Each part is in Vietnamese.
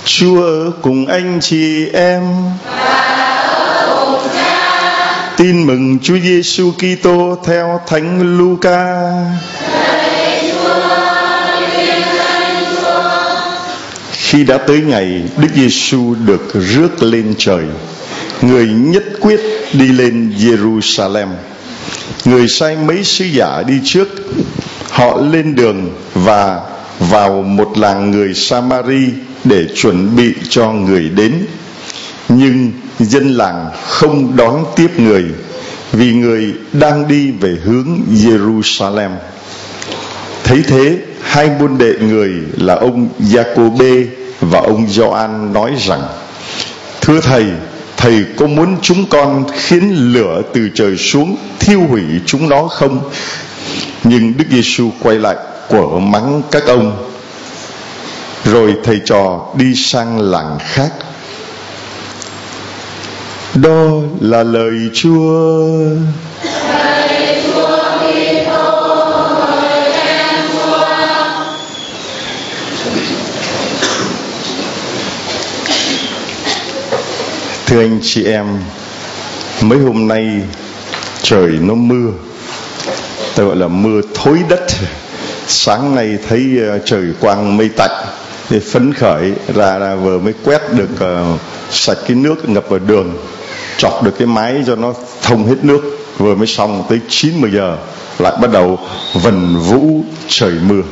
Chúa ở cùng anh chị em. Tin mừng Chúa Giêsu Kitô theo Thánh Luca. Khi đã tới ngày Đức Giêsu được rước lên trời, người nhất quyết đi lên Jerusalem. Người sai mấy sứ giả đi trước. Họ lên đường và vào một làng người Samari để chuẩn bị cho người đến. Nhưng dân làng không đón tiếp người, vì người đang đi về hướng Jerusalem. Thấy thế, hai môn đệ người là ông Giacôbê và ông Gioan nói rằng: Thưa thầy, thầy có muốn chúng con khiến lửa từ trời xuống thiêu hủy chúng nó không? Nhưng Đức Giêsu quay lại quở mắng các ông. Rồi thầy trò đi sang làng khác. Đó là lời Chúa. Thưa anh chị em, mấy hôm nay trời nó mưa, ta gọi là mưa thối đất. Sáng nay thấy trời quang mây tạnh, thì phấn khởi ra vừa mới quét được sạch cái nước ngập vào đường, chọc được cái máy cho nó thông hết nước, vừa mới xong. Tới 9-10 giờ lại bắt đầu vần vũ trời mưa.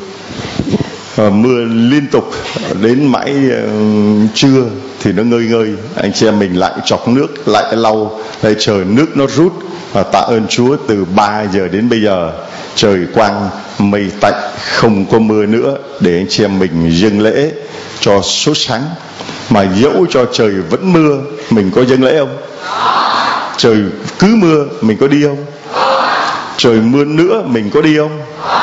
Mưa liên tục đến mãi trưa thì nó ngơi ngơi, anh chị em mình lại chọc nước, lại lau, lại chờ nước nó rút. Và tạ ơn Chúa, từ 3 giờ đến bây giờ trời quang mây tạnh, không có mưa nữa, để anh chị em mình dâng lễ cho sốt sáng. Mà dẫu cho trời vẫn mưa, mình có dâng lễ không? Trời cứ mưa, mình có đi không? Trời mưa nữa, mình có đi không?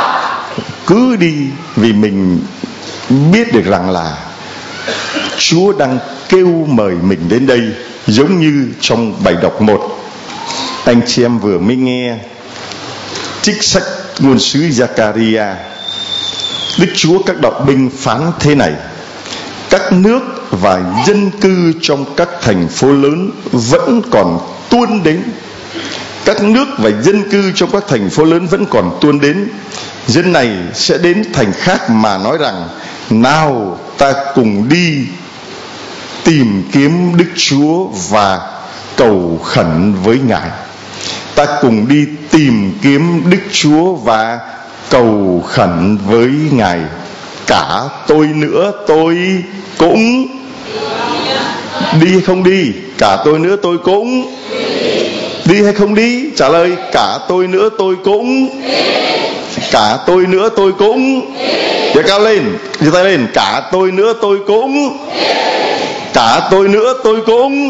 Cứ đi, vì mình biết được rằng là Chúa đang kêu mời mình đến đây. Giống như trong bài đọc 1, anh chị em vừa mới nghe trích sách ngôn sứ Giaccaria. Đức Chúa các đạo binh phán thế này: các nước và dân cư trong các thành phố lớn vẫn còn tuôn đến. Các nước và dân cư trong các thành phố lớn vẫn còn tuôn đến. Dân này sẽ đến thành khác mà nói rằng: nào, ta cùng đi tìm kiếm Đức Chúa và cầu khẩn với Ngài. Ta cùng đi tìm kiếm Đức Chúa và cầu khẩn với Ngài. Cả tôi nữa tôi cũng đi hay không đi? Cả tôi nữa tôi cũng đi hay không đi? Trả lời: cả tôi nữa tôi cũng. Cả tôi nữa tôi cũng. Giơ cao lên, giơ tay lên. Cả tôi nữa tôi cũng. Cả tôi nữa tôi cũng.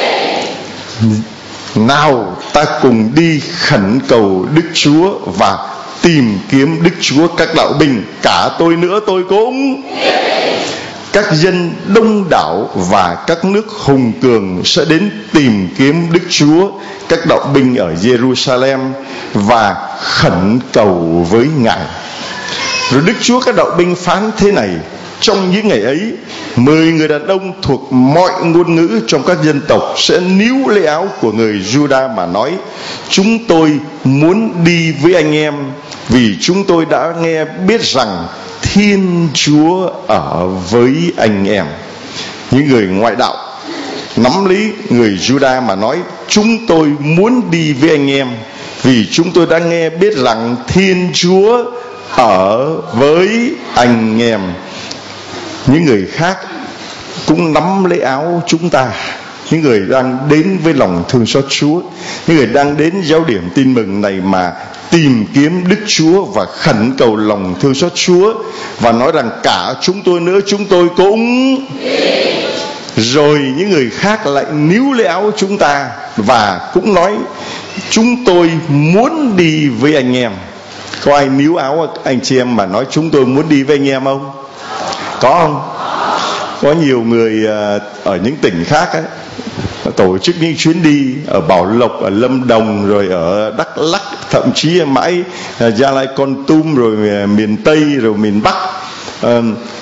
Nào, ta cùng đi khẩn cầu Đức Chúa và tìm kiếm Đức Chúa các đạo binh. Cả tôi nữa tôi cũng. Các dân đông đảo và các nước hùng cường sẽ đến tìm kiếm Đức Chúa các đạo binh ở Jerusalem và khẩn cầu với Ngài. Rồi Đức Chúa các đạo binh phán thế này: trong những ngày ấy, 10 người đàn ông thuộc mọi ngôn ngữ trong các dân tộc sẽ níu lấy áo của người Juda mà nói: chúng tôi muốn đi với anh em, vì chúng tôi đã nghe biết rằng Thiên Chúa ở với anh em. Những người ngoại đạo nắm lấy người Juda mà nói: chúng tôi muốn đi với anh em, vì chúng tôi đã nghe biết rằng Thiên Chúa ở với anh em. Những người khác cũng nắm lấy áo chúng ta, những người đang đến với lòng thương xót Chúa, những người đang đến giáo điểm tin mừng này mà tìm kiếm Đức Chúa và khẩn cầu lòng thương xót Chúa, và nói rằng cả chúng tôi nữa chúng tôi cũng. Rồi những người khác lại níu lấy áo chúng ta và cũng nói: chúng tôi muốn đi với anh em. Có ai níu áo anh chị em mà nói chúng tôi muốn đi với anh em không? Có không? Có nhiều người ở những tỉnh khác ấy, tổ chức những chuyến đi ở Bảo Lộc, ở Lâm Đồng, rồi ở Đắk Lắk, thậm chí mãi Gia Lai, Kon Tum, rồi miền Tây, rồi miền Bắc.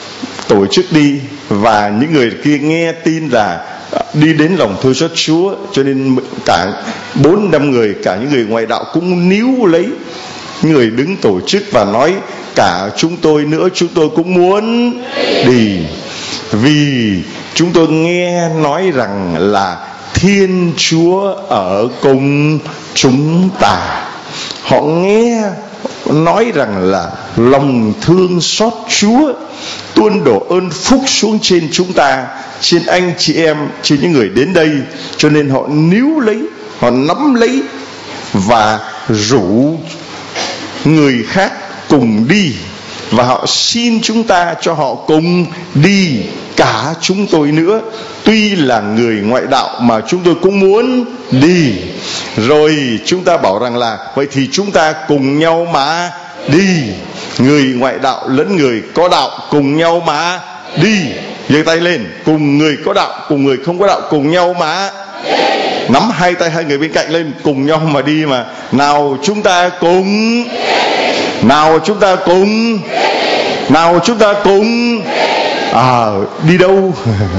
tổ chức đi, và những người kia nghe tin là đi đến lòng thương xót Chúa, cho nên cả 4-5 người, cả những người ngoại đạo cũng níu lấy người đứng tổ chức và nói cả chúng tôi nữa, chúng tôi cũng muốn đi, vì chúng tôi nghe nói rằng là Thiên Chúa ở cùng chúng ta. Họ nghe nói rằng là lòng thương xót Chúa tuôn đổ ơn phúc xuống trên chúng ta, trên anh chị em, trên những người đến đây, cho nên họ níu lấy, họ nắm lấy và rủ người khác cùng đi, và họ xin chúng ta cho họ cùng đi, cả chúng tôi nữa. Tuy là người ngoại đạo mà chúng tôi cũng muốn đi. Rồi chúng ta bảo rằng là vậy thì chúng ta cùng nhau mà đi, người ngoại đạo lẫn người có đạo cùng nhau mà đi. Giơ tay lên, cùng người có đạo cùng người không có đạo cùng nhau mà nắm hai tay hai người bên cạnh lên, cùng nhau mà đi mà. Nào chúng ta cùng, nào chúng ta cùng, nào chúng ta cùng. Đi đâu?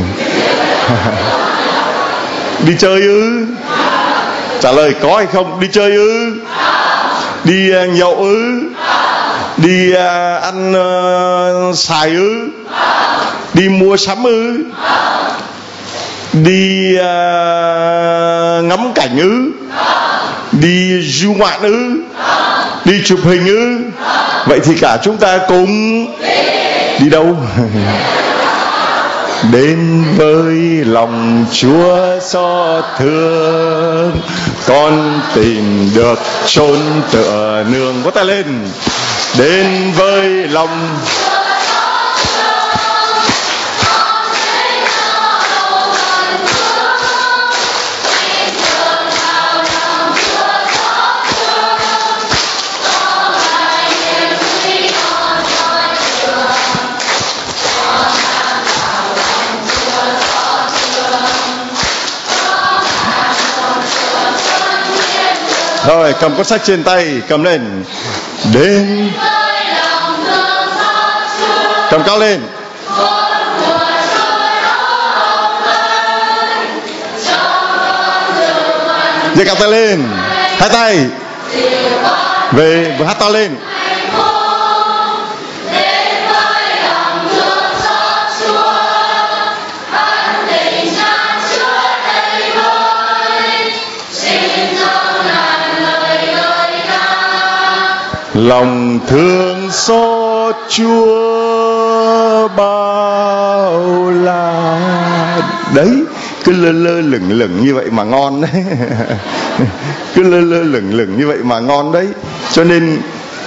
Đi chơi ư? Trả lời có hay không? Đi chơi ư? Đi nhậu ư? Đi ăn xài ư? Đi mua sắm ư? Đi ngắm cảnh ư? Đi du ngoạn ư? Đi chụp hình ư? Vậy thì cả chúng ta cùng đi đâu? Đến với lòng Chúa xót thương, con tìm được chốn tựa nương. Có tay lên. Đến với lòng Rồi, cầm cuốn sách trên tay, cầm lên. Đến cầm cao lên. Giơ cao tay lên, hai tay về vừa hát to lên. Lòng thương xót Chúa bao la. Đấy, cứ lơ lơ lửng lửng như vậy mà ngon đấy. Cứ lơ lơ lửng lửng như vậy mà ngon đấy. Cho nên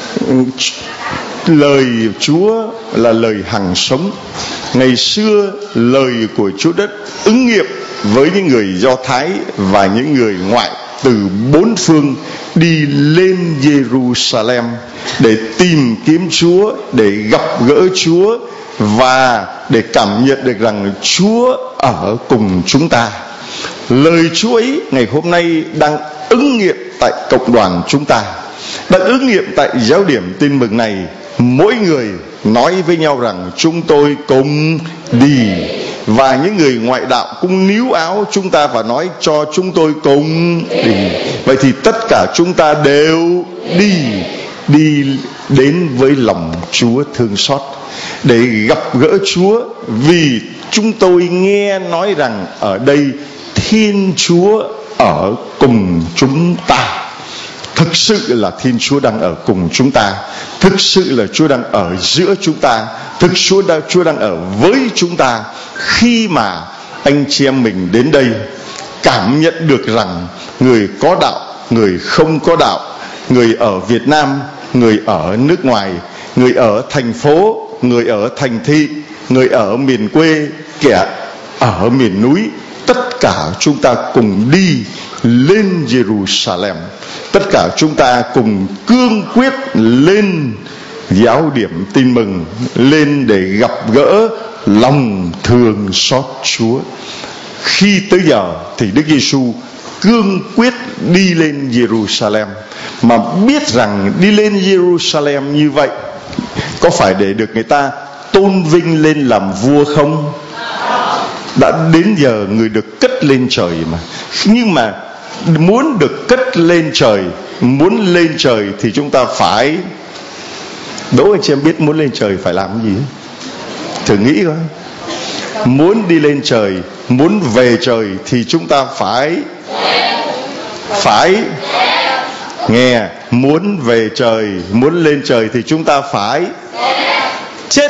lời Chúa là lời hằng sống. Ngày xưa lời của Chúa đất ứng nghiệm với những người Do Thái và những người ngoại từ bốn phương đi lên Jerusalem để tìm kiếm Chúa, để gặp gỡ Chúa và để cảm nhận được rằng Chúa ở cùng chúng ta. Lời Chúa ấy ngày hôm nay đang ứng nghiệm tại cộng đoàn chúng ta, đang ứng nghiệm tại giáo điểm tin mừng này. Mỗi người nói với nhau rằng chúng tôi cùng đi, và những người ngoại đạo cũng níu áo chúng ta và nói cho chúng tôi cùng đi. Vậy thì tất cả chúng ta đều đi đến với lòng Chúa thương xót để gặp gỡ Chúa, vì chúng tôi nghe nói rằng ở đây Thiên Chúa ở cùng chúng ta. Thực sự là Thiên Chúa đang ở cùng chúng ta, thực sự là Chúa đang ở giữa chúng ta, Chúa đang ở với chúng ta. Khi mà anh chị em mình đến đây cảm nhận được rằng người có đạo, người không có đạo, người ở Việt Nam, người ở nước ngoài, người ở thành phố, người ở thành thị, người ở miền quê, kẻ ở miền núi, tất cả chúng ta cùng đi lên Jerusalem. Tất cả chúng ta cùng cương quyết lên giáo điểm tin mừng, lên để gặp gỡ lòng thương xót Chúa. Khi tới giờ thì Đức Giêsu cương quyết đi lên Jerusalem, mà biết rằng đi lên Jerusalem như vậy có phải để được người ta tôn vinh lên làm vua không? Đã đến giờ người được cất lên trời mà. Nhưng mà muốn được cất lên trời, muốn lên trời thì chúng ta phải, đố anh chị em biết muốn lên trời phải làm cái gì? Thử nghĩ coi. Muốn đi lên trời, muốn về trời thì chúng ta phải nghe. Muốn về trời, muốn lên trời thì chúng ta phải chết.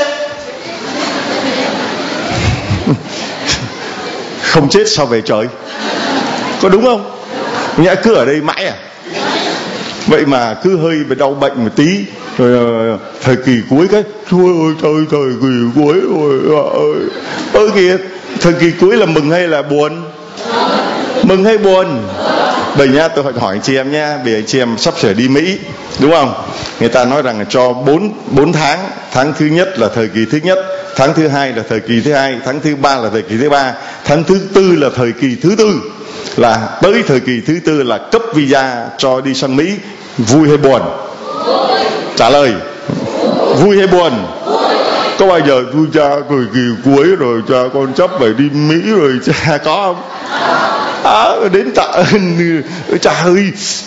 Không chết sao về trời? Có đúng không? Nhã cứ ở đây mãi à? Vậy mà cứ hơi bị đau bệnh một tí rồi thời kỳ cuối cái thôi ơi thời kỳ cuối rồi ơi kìa. Thời kỳ cuối là mừng hay là buồn? Mừng hay buồn? Bây nha, tôi hỏi anh chị em nha. Bây giờ anh chị em sắp sửa đi Mỹ, đúng không? Người ta nói rằng là cho 4 tháng. Tháng thứ nhất là thời kỳ thứ nhất, tháng thứ hai là thời kỳ thứ hai, tháng thứ ba là thời kỳ thứ ba, tháng thứ tư là thời kỳ thứ tư. Là tới thời kỳ thứ tư là cấp visa cho đi sang Mỹ. Vui hay buồn? Trả lời. Vui hay buồn? Có bao giờ tôi cha thời kỳ cuối rồi cha con sắp phải đi Mỹ rồi cha có không? Đến tạ ơn cha ơi,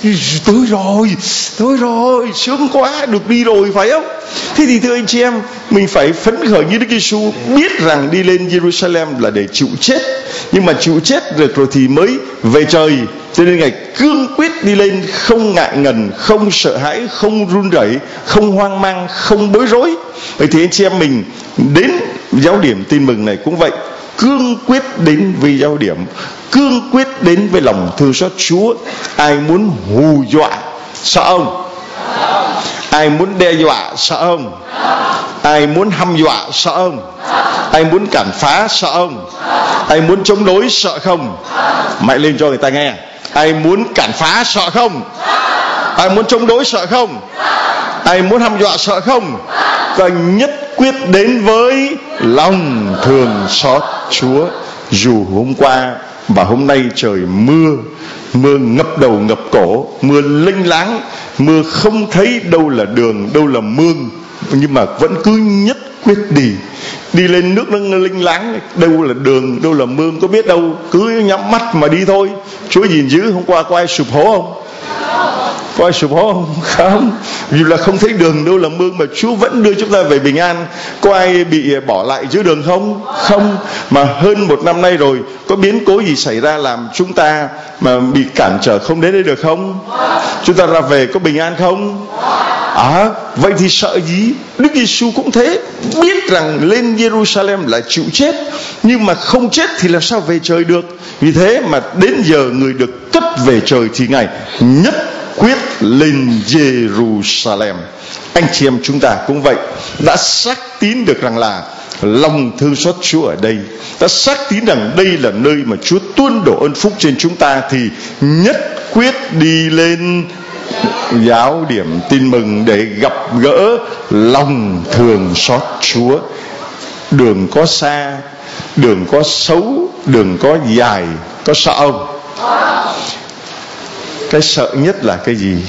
tôi rồi sướng quá, được đi rồi, phải không? Thế thì thưa anh chị em, mình phải phấn khởi như Đức Giêsu, biết rằng đi lên Jerusalem là để chịu chết, nhưng mà chịu chết được rồi thì mới về trời. Cho nên Ngài cương quyết đi lên, không ngại ngần, không sợ hãi, không run rẩy, không hoang mang, không bối rối. Vậy thì anh chị em mình đến giáo điểm tin mừng này cũng vậy, cương quyết đến với giáo điểm, cương quyết đến với lòng thương xót Chúa. Ai muốn hù dọa sợ ông? Ai muốn đe dọa sợ ông? Ai muốn hăm dọa sợ ông? Ai muốn cản phá sợ ông? Ai muốn chống đối sợ không? Mạnh lên cho người ta nghe. Ai muốn cản phá sợ không? Ai muốn chống đối sợ không? Ai muốn hăm dọa sợ không? Và nhất quyết đến với lòng thương xót Chúa. Dù hôm qua và hôm nay trời mưa ngập đầu ngập cổ, mưa lênh láng, mưa không thấy đâu là đường, đâu là mương, nhưng mà vẫn cứ nhất quyết đi lên nước nó lênh láng, đâu là đường, đâu là mương có biết đâu, cứ nhắm mắt mà đi thôi. Chúa gìn giữ. Hôm qua có ai sụp hố không? Có ai sụp hố không? Không. Vì là không thấy đường đâu là mương mà Chúa vẫn đưa chúng ta về bình an. Có ai bị bỏ lại giữa đường không? Không. Mà hơn 1 năm nay rồi, có biến cố gì xảy ra làm chúng ta mà bị cản trở không đến đây được không? Chúng ta ra về có bình an không? Vậy thì sợ gì? Đức Giêsu cũng thế, biết rằng lên Jerusalem là chịu chết, nhưng mà không chết thì làm sao về trời được. Vì thế mà đến giờ người được cất về trời thì Ngài nhất quyết lên Jerusalem. Anh chị em chúng ta cũng vậy, đã xác tín được rằng là lòng thương xót Chúa ở đây, đã xác tín rằng đây là nơi mà Chúa tuôn đổ ơn phúc trên chúng ta, thì nhất quyết đi lên giáo điểm tin mừng để gặp gỡ lòng thương xót Chúa. Đường có xa, đường có xấu, đường có dài, có sợ không? Cái sợ nhất là cái gì?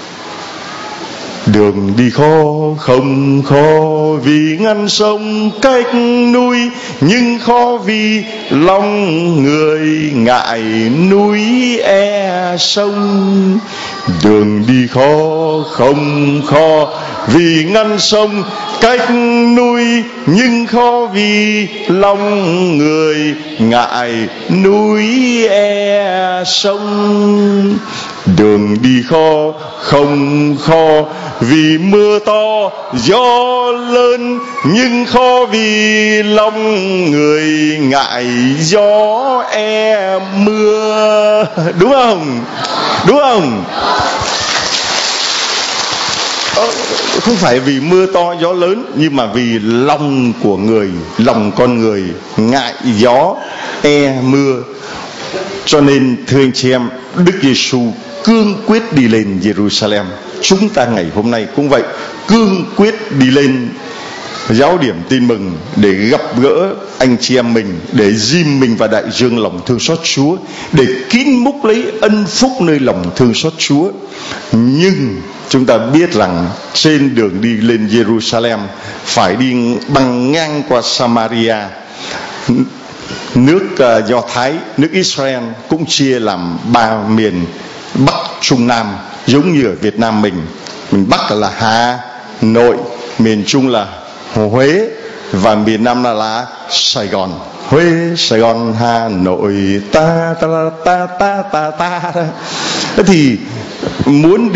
Đường đi khó không khó vì ngăn sông cách núi, nhưng khó vì lòng người ngại núi e sông. Đường đi khó không khó vì ngăn sông cách núi, nhưng khó vì lòng người ngại núi e sông. Đường đi khó không khó vì mưa to gió lớn, nhưng khó vì lòng người ngại gió e mưa. Đúng không? Đúng không? Không phải vì mưa to gió lớn, nhưng mà vì lòng của người, lòng con người ngại gió e mưa. Cho nên thưa anh chị em, Đức Giêsu cương quyết đi lên Jerusalem. Chúng ta ngày hôm nay cũng vậy, cương quyết đi lên giáo điểm tin mừng để gặp gỡ anh chị em mình, để ghim mình vào đại dương lòng thương xót Chúa, để kín múc lấy ân phúc nơi lòng thương xót Chúa. Nhưng chúng ta biết rằng trên đường đi lên Jerusalem phải đi băng ngang qua Samaria. Nước Do Thái, nước Israel cũng chia làm 3 miền, Bắc, Trung, Nam, giống như ở Việt Nam mình. Miền Bắc là Hà Nội, miền Trung là Huế, và miền Nam là Sài Gòn. Huế, Sài Gòn, Hà Nội, ta ta ta ta ta ta. Thế thì muốn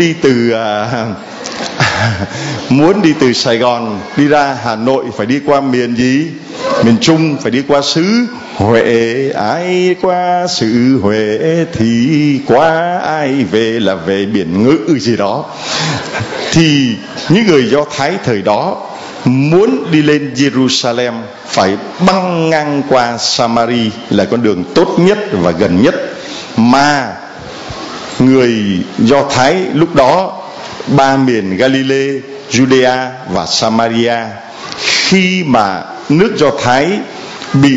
đi từ Sài Gòn đi ra Hà Nội phải đi qua miền gì? Miền Trung, phải đi qua xứ Huế. Ai qua xứ Huế thì qua, ai về là về biển Ngự gì đó. Thì những người Do Thái thời đó muốn đi lên Jerusalem phải băng ngang qua Samari, là con đường tốt nhất và gần nhất. Mà người Do Thái lúc đó 3 miền Galilee, Judea và Samaria, khi mà nước Do Thái bị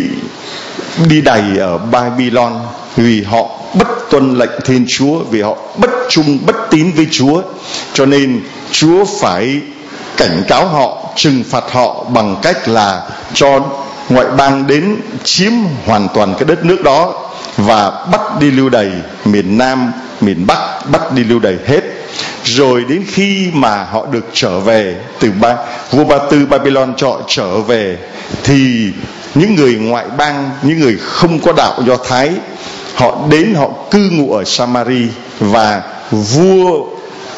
đi đầy ở Babylon vì họ bất tuân lệnh Thiên Chúa, vì họ bất trung bất tín với Chúa, cho nên Chúa phải cảnh cáo họ, trừng phạt họ bằng cách là cho ngoại bang đến chiếm hoàn toàn cái đất nước đó và bắt đi lưu đày miền Nam, miền Bắc, bắt đi lưu đày hết. Rồi đến khi mà họ được trở về từ vua Ba Tư Babylon cho họ trở về, thì những người ngoại bang, những người không có đạo Do Thái, họ đến họ cư ngụ ở Samari, và vua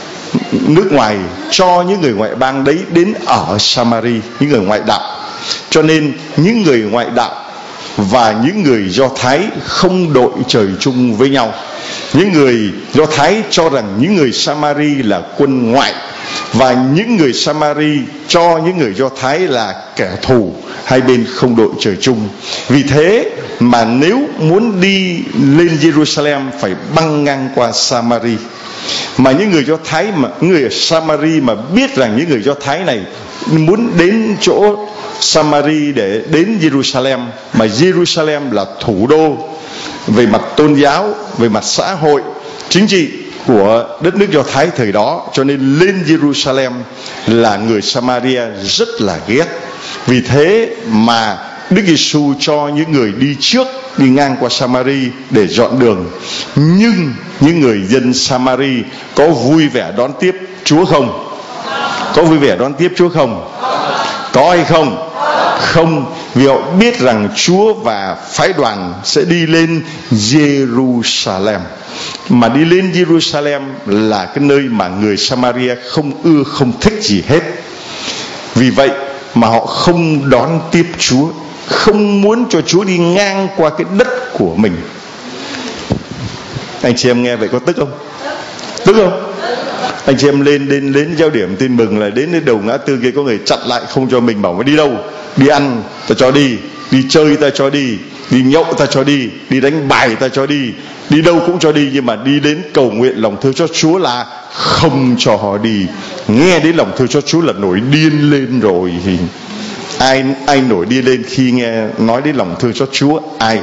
nước ngoài cho những người ngoại bang đấy đến ở Samari, những người ngoại đạo. Cho nên những người ngoại đạo và những người Do Thái không đội trời chung với nhau. Những người Do Thái cho rằng những người Samari là quân ngoại, và những người Samari cho những người Do Thái là kẻ thù. Hai bên không đội trời chung. Vì thế mà nếu muốn đi lên Jerusalem phải băng ngang qua Samari. Mà những người Do Thái, mà những người ở Samari mà biết rằng những người Do Thái này muốn đến chỗ Samari để đến Jerusalem, mà Jerusalem là thủ đô về mặt tôn giáo, về mặt xã hội, chính trị của đất nước Do Thái thời đó, cho nên lên Jerusalem là người Samaria rất là ghét. Vì thế mà Đức Giêsu cho những người đi trước đi ngang qua Samari để dọn đường. Nhưng những người dân Samari có vui vẻ đón tiếp Chúa không? Có vui vẻ đón tiếp Chúa không? Có hay không? Không, vì họ biết rằng Chúa và phái đoàn sẽ đi lên Jerusalem. Mà đi lên Jerusalem là cái nơi mà người Samaria không ưa, không thích gì hết. Vì vậy mà họ không đón tiếp Chúa, không muốn cho Chúa đi ngang qua cái đất của mình. Anh chị em nghe vậy có tức không? Tức không? Anh chị em lên giao điểm tin mừng là đến đầu ngã tư kia có người chặn lại không cho mình, bảo mà đi đâu? Đi ăn ta cho đi, đi chơi ta cho đi, đi nhậu ta cho đi, đi đánh bài ta cho đi, đi đâu cũng cho đi. Nhưng mà đi đến cầu nguyện lòng thương cho Chúa là không cho họ đi. Nghe đến lòng thương cho Chúa là nổi điên lên rồi. Ai nổi điên lên khi nghe nói đến lòng thương cho Chúa? Ai?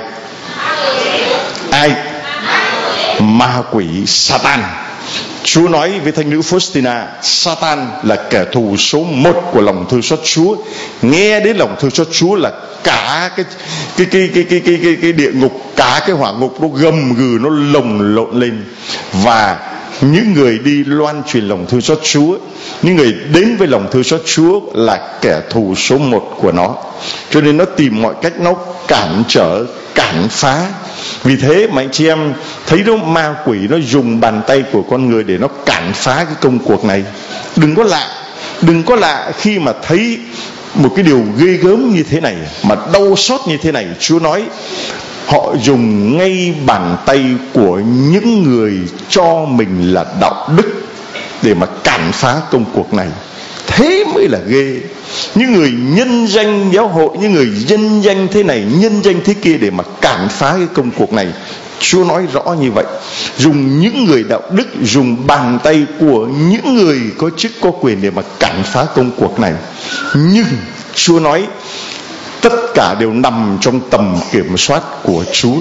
Ma quỷ, Satan. Chúa nói với thánh nữ Faustina, Satan là kẻ thù số 1 của lòng thương xót Chúa. Nghe đến lòng thương xót Chúa là cả cái địa ngục, cả cái hỏa ngục nó gầm gừ, nó lồng lộn lên. Và những người đi loan truyền lòng thương xót Chúa, những người đến với lòng thương xót Chúa là kẻ thù số 1 của nó. Cho nên nó tìm mọi cách nó cản trở, cản phá. Vì thế mà anh chị em thấy đó, ma quỷ nó dùng bàn tay của con người để nó cản phá cái công cuộc này. Đừng có lạ khi mà thấy một cái điều ghê gớm như thế này, mà đau xót như thế này. Chúa nói họ dùng ngay bàn tay của những người cho mình là đạo đức để mà cản phá công cuộc này. Thế mới là ghê. Những người nhân danh giáo hội, những người nhân danh thế này, nhân danh thế kia để mà cản phá cái công cuộc này. Chúa nói rõ như vậy. Dùng những người đạo đức, dùng bàn tay của những người có chức có quyền để mà cản phá công cuộc này. Nhưng Chúa nói tất cả đều nằm trong tầm kiểm soát của Chúa.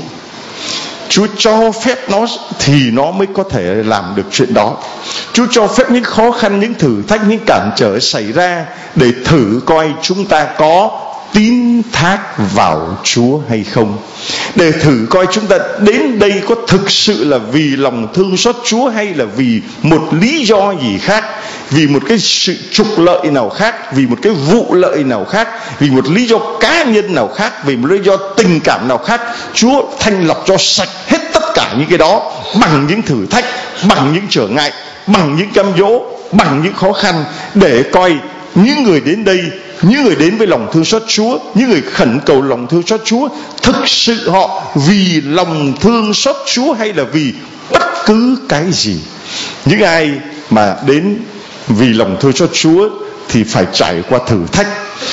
Chúa cho phép nó thì nó mới có thể làm được chuyện đó. Chúa cho phép những khó khăn, những thử thách, những cản trở xảy ra để thử coi chúng ta có tín thác vào Chúa hay không, để thử coi chúng ta đến đây có thực sự là vì lòng thương xót Chúa, hay là vì một lý do gì khác, vì một cái sự trục lợi nào khác, vì một cái vụ lợi nào khác, vì một lý do cá nhân nào khác, vì một lý do tình cảm nào khác. Chúa thanh lọc cho sạch hết tất cả những cái đó bằng những thử thách, bằng những trở ngại, bằng những cám dỗ, bằng những khó khăn, để coi những người đến đây, những người đến với lòng thương xót Chúa, những người khẩn cầu lòng thương xót Chúa, thực sự họ vì lòng thương xót Chúa hay là vì bất cứ cái gì. Những ai mà đến vì lòng thương xót Chúa thì phải trải qua thử thách.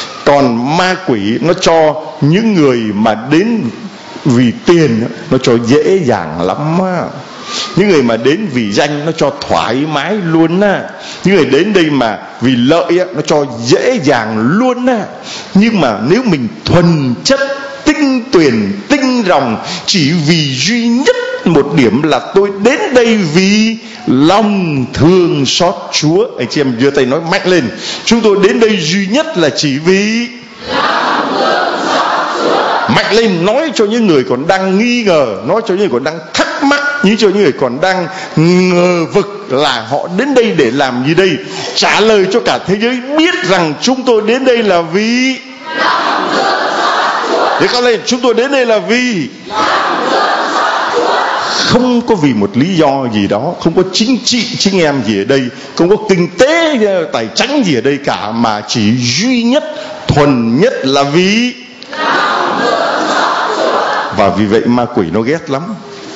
Còn ma quỷ nó cho những người mà đến vì tiền nó cho dễ dàng lắm á. Những người mà đến vì danh nó cho thoải mái luôn á. Những người đến đây mà vì lợi á, nó cho dễ dàng luôn á. Nhưng mà nếu mình thuần chất, tinh tuyển, tinh ròng, chỉ vì duy nhất một điểm là tôi đến đây vì lòng thương xót Chúa. Anh chị em giơ tay nói mạnh lên: chúng tôi đến đây duy nhất là chỉ vì lòng thương xót Chúa. Mạnh lên, nói cho những người còn đang nghi ngờ, nói cho những người còn đang thắc mắc, như cho những người còn đang ngờ vực là họ đến đây để làm gì đây. Trả lời cho cả thế giới biết rằng chúng tôi đến đây là vì lòng thương xót Chúa. Để cao lên: chúng tôi đến đây là vì lòng thương xót Chúa. Không có vì một lý do gì đó, không có chính trị chính em gì ở đây, không có kinh tế tài chánh gì ở đây cả, mà chỉ duy nhất, thuần nhất là vì lòng thương xót Chúa. Và vì vậy ma quỷ nó ghét lắm.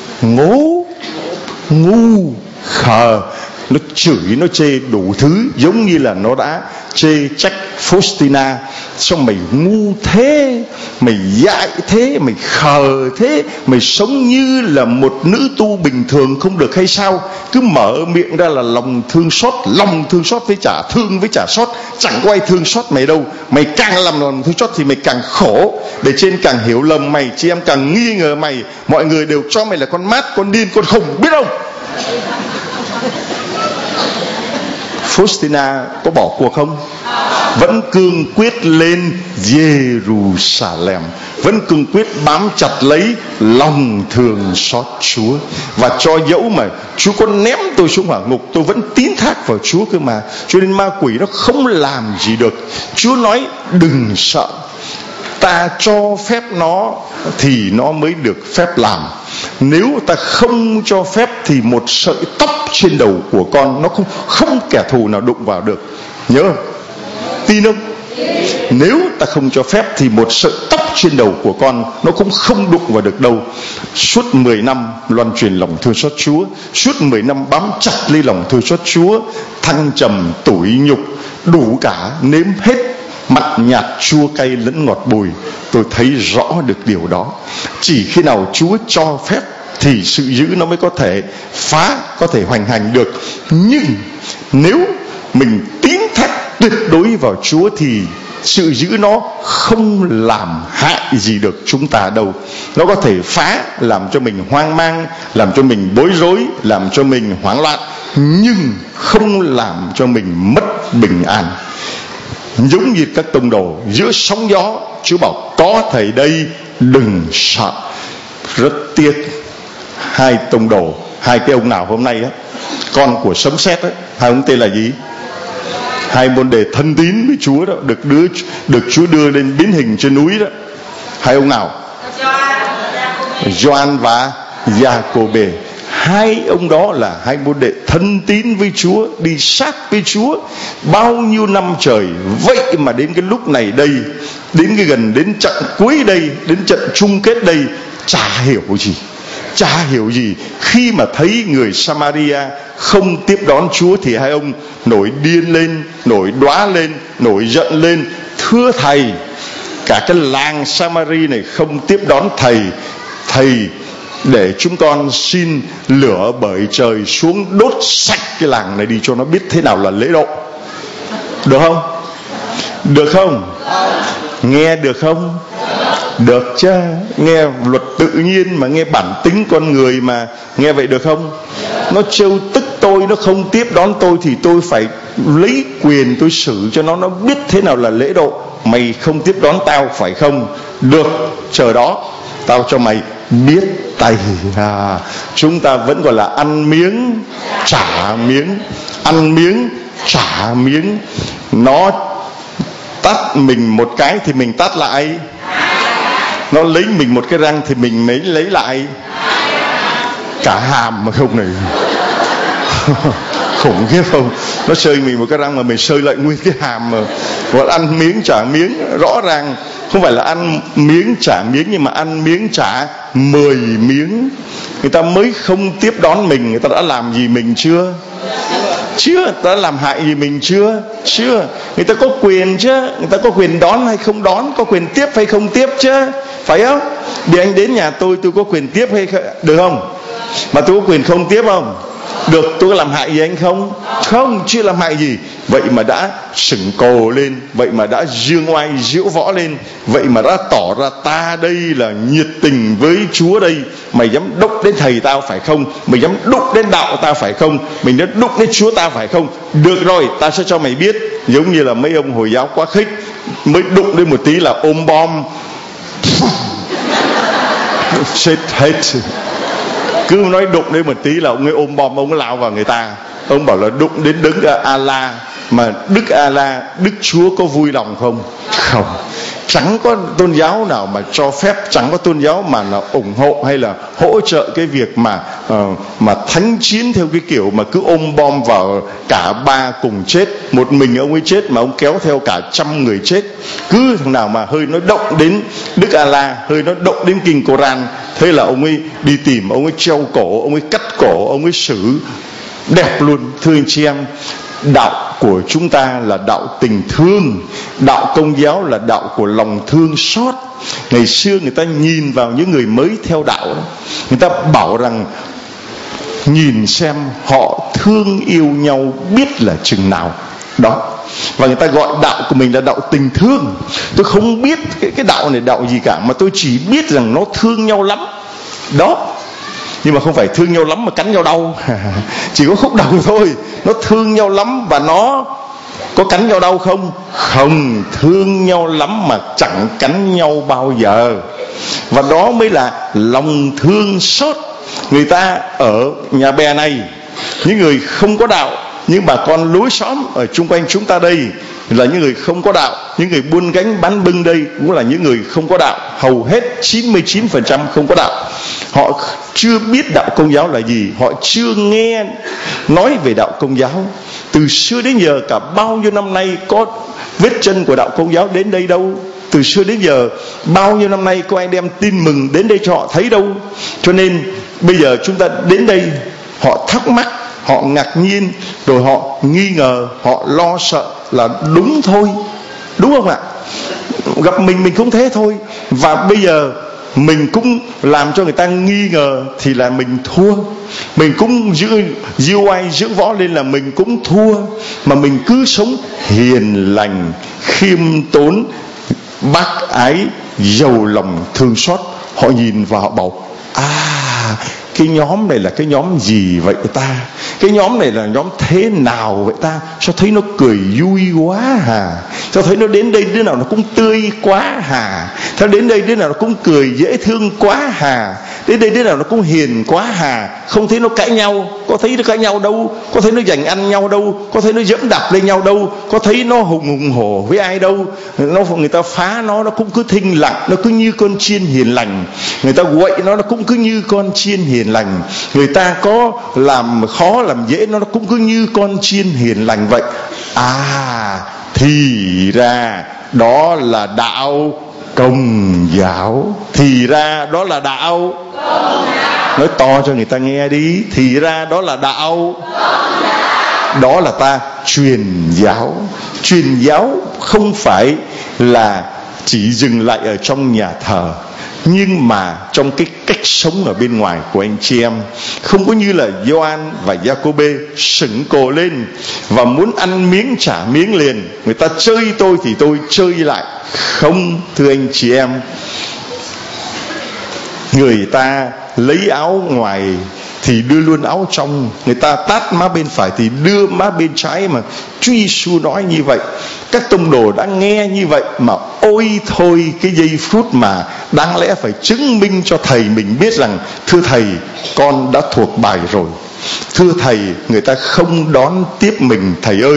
Ngố, ngu, khờ, nó chửi, nó chê đủ thứ, giống như là nó đã chê trách Faustina: sao mày ngu thế, mày dại thế, mày khờ thế, mày sống như là một nữ tu bình thường không được hay sao? Cứ mở miệng ra là lòng thương xót với trả thương với trả xót. Chẳng có ai thương xót mày đâu. Mày càng làm lòng thương xót thì mày càng khổ. Để trên càng hiểu lầm mày, chị em càng nghi ngờ mày. Mọi người đều cho mày là con mát, con điên, con khùng, biết không? Faustina có bỏ cuộc không? Vẫn cương quyết lên Jerusalem, vẫn cương quyết bám chặt lấy lòng thương xót Chúa. Và cho dẫu mà Chúa có ném tôi xuống hỏa ngục, tôi vẫn tín thác vào Chúa cơ mà. Cho nên ma quỷ nó không làm gì được. Chúa nói đừng sợ, ta cho phép nó thì nó mới được phép làm. Nếu ta không cho phép thì một sợi tóc trên đầu của con nó không kẻ thù nào đụng vào được. Nhớ không? Tin không? Nếu ta không cho phép thì một sợi tóc trên đầu của con nó cũng không đụng vào được đâu. Suốt 10 năm loan truyền lòng thương xót Chúa, suốt 10 năm bám chặt lấy lòng thương xót Chúa, thăng trầm tủi nhục đủ cả, nếm hết mặn nhạt chua cay lẫn ngọt bùi. Tôi thấy rõ được điều đó. Chỉ khi nào Chúa cho phép thì sự dữ nó mới có thể phá, có thể hoành hành được. Nhưng nếu mình tín thác tuyệt đối vào Chúa thì sự dữ nó không làm hại gì được chúng ta đâu. Nó có thể phá, làm cho mình hoang mang, làm cho mình bối rối, làm cho mình hoảng loạn, nhưng không làm cho mình mất bình an. Giống như các tông đồ giữa sóng gió, Chúa bảo có thầy đây, đừng sợ. Rất tiếc, hai tông đồ, hai cái ông nào hôm nay á, con của Sấm Sét á, hai ông tên là gì? Hai môn đệ thân tín với Chúa đó, được Chúa đưa lên biến hình trên núi đó. Hai ông nào? Gioan và Giacôbê. Hai ông đó là hai môn đệ thân tín với Chúa, đi sát với Chúa bao nhiêu năm trời. Vậy mà đến cái lúc này đây, đến cái gần đến trận cuối đây, đến trận chung kết đây, chả hiểu gì. Khi mà thấy người Samaria không tiếp đón Chúa thì hai ông nổi điên lên, nổi đóa lên, nổi giận lên: thưa thầy, cả cái làng Samari này không tiếp đón thầy, để chúng con xin lửa bởi trời xuống đốt sạch cái làng này đi cho nó biết thế nào là lễ độ. Được không? Được không? Nghe được không? Được chứ. Nghe luật tự nhiên mà nghe bản tính con người mà nghe vậy được không? Nó trêu tức tôi, nó không tiếp đón tôi thì tôi phải lấy quyền tôi xử cho nó biết thế nào là lễ độ. Mày không tiếp đón tao phải không? Được, chờ đó, tao cho mày biết tay. Chúng ta vẫn gọi là ăn miếng trả miếng. Ăn miếng trả miếng. Nó tát mình một cái thì mình tát lại. Nó lấy mình một cái răng thì mình mới lấy lại cả hàm mà không này. Khủng khiếp không? Nó sơi mình một cái răng mà mình sơi lại nguyên cái hàm mà. Gọi ăn miếng trả miếng. Rõ ràng không phải là ăn miếng trả miếng, nhưng mà ăn miếng trả 10 miếng. Người ta mới không tiếp đón mình, người ta đã làm gì mình chưa? Chưa. Ta đã làm hại gì mình chưa? Chưa. Người ta có quyền chứ. Người ta có quyền đón hay không đón, có quyền tiếp hay không tiếp chứ, phải không? Vì anh đến nhà tôi có quyền tiếp hay không? Được không? Mà tôi có quyền không tiếp không? Được. Tôi có làm hại gì anh không? Không, chưa làm hại gì. Vậy mà đã sửng cồ lên, vậy mà đã dương oai diễu võ lên, vậy mà đã tỏ ra ta đây là nhiệt tình với Chúa đây. Mày dám đụng đến thầy tao phải không? Mày dám đụng đến đạo tao phải không? Mày dám đụng đến Chúa tao phải không? Được rồi, ta sẽ cho mày biết. Giống như là mấy ông Hồi giáo quá khích, mới đụng đến một tí là ôm bom chết hết. Cứ nói đụng đến một tí là ông ấy ôm bom, ông ấy lao vào người ta. Ông bảo là đụng đến Đức Allah. Mà Đức Allah, Đức Chúa có vui lòng không? Không. Chẳng có tôn giáo nào mà cho phép, chẳng có tôn giáo mà là ủng hộ hay là hỗ trợ cái việc mà thánh chiến theo cái kiểu mà cứ ôm bom vào cả ba cùng chết. Một mình ông ấy chết mà ông kéo theo cả 100 người chết. Cứ thằng nào mà hơi nói động đến Đức Allah, hơi nói động đến kinh Koran, thế là ông ấy đi tìm, ông ấy treo cổ, ông ấy cắt cổ, ông ấy xử đẹp luôn. Thưa anh chị em, đạo của chúng ta là đạo tình thương. Đạo Công giáo là đạo của lòng thương xót. Ngày xưa người ta nhìn vào những người mới theo đạo đó, người ta bảo rằng nhìn xem họ thương yêu nhau biết là chừng nào đó. Và người ta gọi đạo của mình là đạo tình thương. Tôi không biết cái đạo này đạo gì cả, mà tôi chỉ biết rằng nó thương nhau lắm đó. Nhưng mà không phải thương nhau lắm mà cắn nhau đau. Chỉ có khúc đầu thôi. Nó thương nhau lắm và nó có cắn nhau đau không? Không. Thương nhau lắm mà chẳng cắn nhau bao giờ. Và đó mới là lòng thương xót. Người ta ở nhà bè này, những người không có đạo, những bà con lối xóm ở chung quanh chúng ta đây là những người không có đạo. Những người buôn gánh bán bưng đây cũng là những người không có đạo. Hầu hết 99% không có đạo. Họ chưa biết đạo Công giáo là gì. Họ chưa nghe nói về đạo Công giáo. Từ xưa đến giờ, cả bao nhiêu năm nay có vết chân của đạo Công giáo đến đây đâu. Từ xưa đến giờ, bao nhiêu năm nay có ai đem tin mừng đến đây cho họ thấy đâu. Cho nên bây giờ chúng ta đến đây, họ thắc mắc, họ ngạc nhiên, rồi họ nghi ngờ, họ lo sợ là đúng thôi. Đúng không ạ? Gặp mình cũng thế thôi. Và bây giờ mình cũng làm cho người ta nghi ngờ thì là mình thua. Mình cũng diêu oai giữ võ lên là mình cũng thua. Mà mình cứ sống hiền lành, khiêm tốn, bác ái, giàu lòng thương xót. Họ nhìn vào họ bảo: cái nhóm này là cái nhóm gì vậy ta? Cái nhóm này là nhóm thế nào vậy ta? Sao thấy nó cười vui quá hà? Sao thấy nó đến đây đứa nào nó cũng tươi quá hà? Sao đến đây đứa nào nó cũng cười dễ thương quá hà? Đến đây đứa nào nó cũng hiền quá hà? Không thấy nó cãi nhau. Có thấy nó cãi nhau đâu. Có thấy nó giành ăn nhau đâu. Có thấy nó dẫm đạp lên nhau đâu. Có thấy nó hùng hổ với ai đâu. Người ta phá nó cũng cứ thinh lặng. Nó cứ như con chiên hiền lành. Người ta quậy nó cũng cứ như con chiên hiền lành. Người ta có làm khó làm dễ nó cũng cứ như con chiên hiền lành vậy. Thì ra đó là đạo Công giáo. Thì ra đó là đạo Công giáo. Nói to cho người ta nghe đi. Thì ra đó là đạo Công giáo. Đó là ta truyền giáo. Truyền giáo không phải là chỉ dừng lại ở trong nhà thờ. Nhưng mà trong cái cách sống ở bên ngoài của anh chị em, không có như là Gioan và Giacôbê sững cổ lên và muốn ăn miếng trả miếng liền. Người ta chơi tôi thì tôi chơi lại. Không, thưa anh chị em, người ta lấy áo ngoài thì đưa luôn áo trong, người ta tát má bên phải thì đưa má bên trái. Mà Chúa Giêsu nói như vậy, các tông đồ đã nghe như vậy mà ôi thôi, cái giây phút mà đáng lẽ phải chứng minh cho thầy mình biết rằng thưa thầy, con đã thuộc bài rồi. Thưa thầy, người ta không đón tiếp mình. Thầy ơi,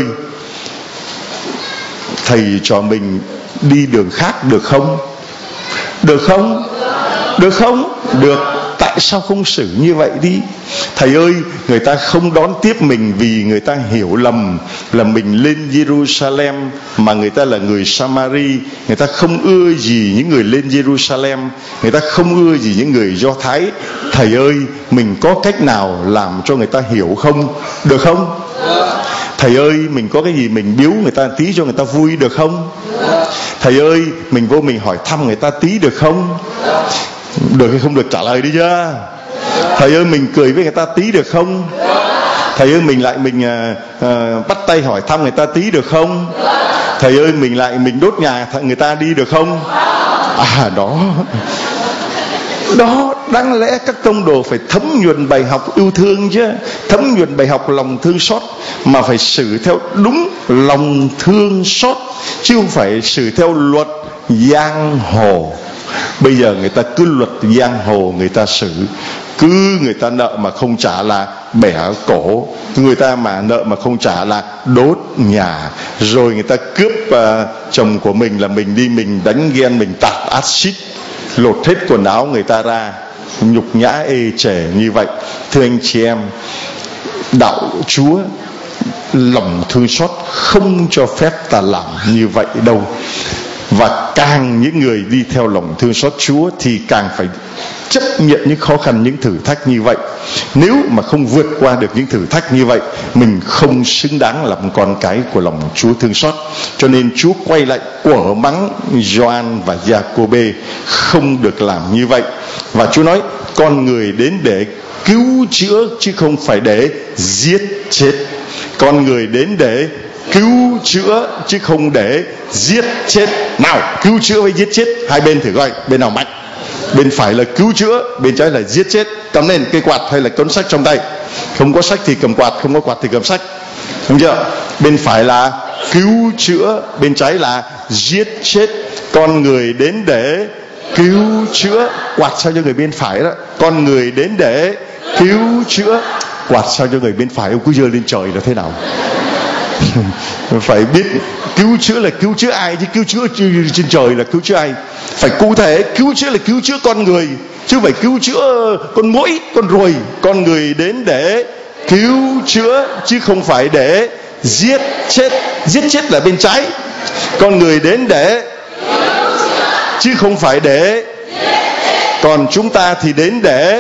thầy cho mình đi đường khác được không? Được không? Được không? Được. Tại sao không xử như vậy đi? Thầy ơi, người ta không đón tiếp mình vì người ta hiểu lầm là mình lên Jerusalem mà người ta là người Samari. Người ta không ưa gì những người lên Jerusalem, người ta không ưa gì những người Do Thái. Thầy ơi, mình có cách nào làm cho người ta hiểu không? Được không? Thầy ơi, mình có cái gì mình biếu người ta tí cho người ta vui được không? Thầy ơi, mình vô mình hỏi thăm người ta tí được không? Được hay không được trả lời đi chứ. Thầy ơi, mình cười với người ta tí được không? Thầy ơi, mình bắt tay hỏi thăm người ta tí được không? Thầy ơi, mình đốt nhà người ta đi được không? Đó, đáng lẽ các tông đồ phải thấm nhuần bài học yêu thương chứ, thấm nhuần bài học lòng thương xót, mà phải xử theo đúng lòng thương xót, chứ không phải xử theo luật giang hồ. Bây giờ người ta cứ luật giang hồ người ta xử, cứ người ta nợ mà không trả là bẻ cổ, người ta mà nợ mà không trả là đốt nhà, rồi người ta cướp chồng của mình là mình đi mình đánh ghen, mình tạt axit, lột hết quần áo người ta ra, nhục nhã ê chề như vậy. Thưa anh chị em, đạo Chúa lòng thương xót không cho phép ta làm như vậy đâu. Và càng những người đi theo lòng thương xót Chúa thì càng phải chấp nhận những khó khăn, những thử thách như vậy. Nếu mà không vượt qua được những thử thách như vậy, mình không xứng đáng làm con cái của lòng Chúa thương xót. Cho nên Chúa quay lại quở mắng Gioan và Giacôbê không được làm như vậy. Và Chúa nói con người đến để cứu chữa chứ không phải để giết chết. Con người đến để cứu chữa chứ không để giết chết. Nào, cứu chữa với giết chết, hai bên thử coi bên nào mạnh. Bên phải là cứu chữa, bên trái là giết chết. Cầm lên cây quạt hay là cuốn sách trong tay. Không có sách thì cầm quạt, không có quạt thì cầm sách. Đúng chưa? Bên phải là cứu chữa, bên trái là giết chết. Con người đến để cứu chữa. Quạt sao cho người bên phải đó. Con người đến để cứu chữa. Quạt sao cho người bên phải, ông cứ giơ lên trời là thế nào? Phải biết cứu chữa là cứu chữa ai, chứ cứu chữa trên trời là cứu chữa ai. Phải cụ thể, cứu chữa là cứu chữa con người, chứ không phải cứu chữa con muỗi, con ruồi. Con người đến để cứu chữa chứ không phải để giết chết. Giết chết là bên trái. Con người đến để chứ không phải để. Còn chúng ta thì đến để.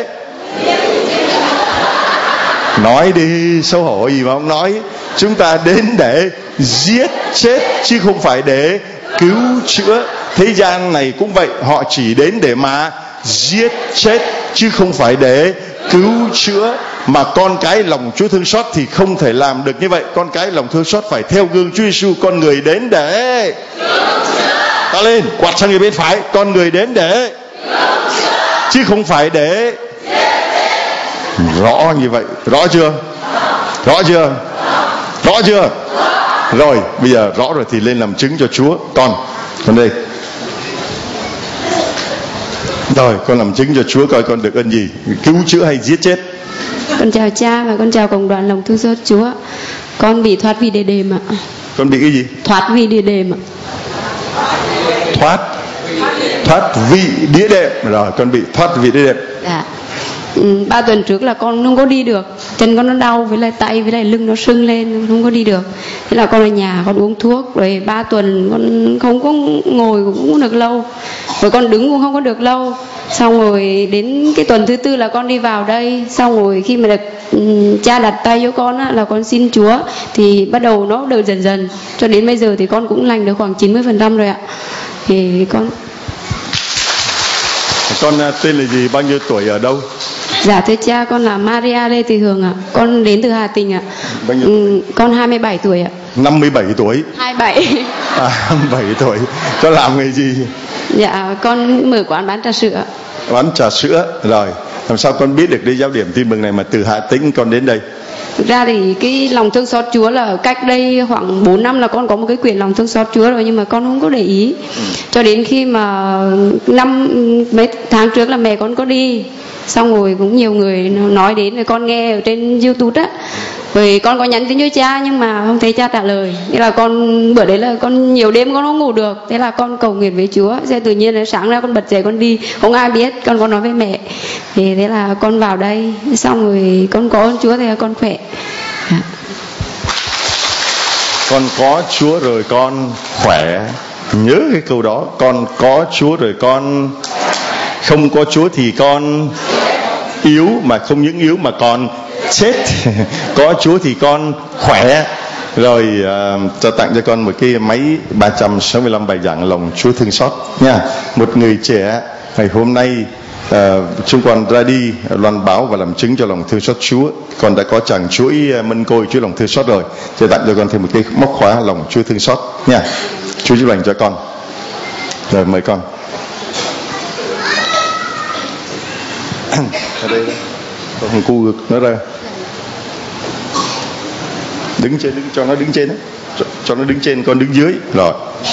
Nói đi, xấu hổ gì mà ông nói. Chúng ta đến để giết chết chứ không phải để cứu chữa. Thế gian này cũng vậy, họ chỉ đến để mà giết chết chứ không phải để cứu chữa. Mà con cái lòng Chúa thương xót thì không thể làm được như vậy. Con cái lòng thương xót phải theo gương Chúa Giêsu. Con người đến để. Ta lên, quạt sang người bên phải. Con người đến để chứ không phải để. Rõ như vậy, rõ chưa? Rõ chưa? Rõ chưa? Rồi, bây giờ rõ rồi thì lên làm chứng cho Chúa. Còn đây. Rồi, con làm chứng cho Chúa coi con được ơn gì, cứu chữa hay giết chết. Con chào cha và con chào cộng đoàn lòng thương xót Chúa. Con bị thoát vị địa đệm ạ. Con bị cái gì? Thoát vị địa đệm ạ. Thoát vị đĩa đệm. Rồi, con bị thoát vị đĩa đệm. Dạ. 3 tuần trước là con không có đi được, chân con nó đau, với lại tay với lại lưng nó sưng lên, không có đi được. Thế là con ở nhà con uống thuốc, rồi 3 tuần con không có ngồi cũng không được lâu, rồi con đứng cũng không có được lâu. Xong rồi đến cái tuần thứ 4 là con đi vào đây, xong rồi khi mà được cha đặt tay cho con á, là con xin Chúa thì bắt đầu nó đỡ dần dần, cho đến bây giờ thì con cũng lành được khoảng 90% rồi ạ. Thì con Con tên là gì, bao nhiêu tuổi, ở đâu? Dạ thưa cha, con là Maria Lê Thị Hường ạ. Con đến từ Hà Tĩnh ạ. Bao nhiêu? Con 27 tuổi ạ. 57 tuổi. 27. 27 tuổi. Con làm nghề gì? Dạ con mở quán bán trà sữa. Bán trà sữa. Rồi làm sao con biết được đi giáo điểm tin mừng này mà từ Hà Tĩnh con đến đây? Thực ra thì cái lòng thương xót Chúa là cách đây khoảng 4 năm là con có một cái quyển lòng thương xót Chúa rồi, nhưng mà con không có để ý. Cho đến khi mà mấy tháng trước là mẹ con có đi, xong rồi cũng nhiều người nói đến, rồi con nghe ở trên YouTube á, rồi con có nhắn tin cho cha nhưng mà không thấy cha trả lời. Thế là con bữa đấy là con nhiều đêm con không ngủ được, thế là con cầu nguyện với Chúa. Thế tự nhiên là sáng ra con bật dậy con đi, không ai biết, con có nói với mẹ. Thì thế là con vào đây, xong rồi con có ơn Chúa thì con khỏe. Con có Chúa rồi con khỏe. Nhớ cái câu đó, con có Chúa rồi con không có Chúa thì con yếu, mà không những yếu mà còn chết. Có Chúa thì con khỏe. Rồi cho tặng cho con một cái máy 365 bài giảng lòng Chúa thương xót nha. Một người trẻ ngày hôm nay chúng con ra đi loan báo và làm chứng cho lòng thương xót Chúa. Con đã có chàng chuỗi mân côi Chúa lòng thương xót rồi, cho tặng cho con thêm một cái móc khóa lòng Chúa thương xót nha. Chúa chúc lành cho con. Rồi mời con. Ở đây đó, con cu ngực nó ra. Đứng trên, cho nó đứng trên đó. Cho nó đứng trên, con đứng dưới. Rồi.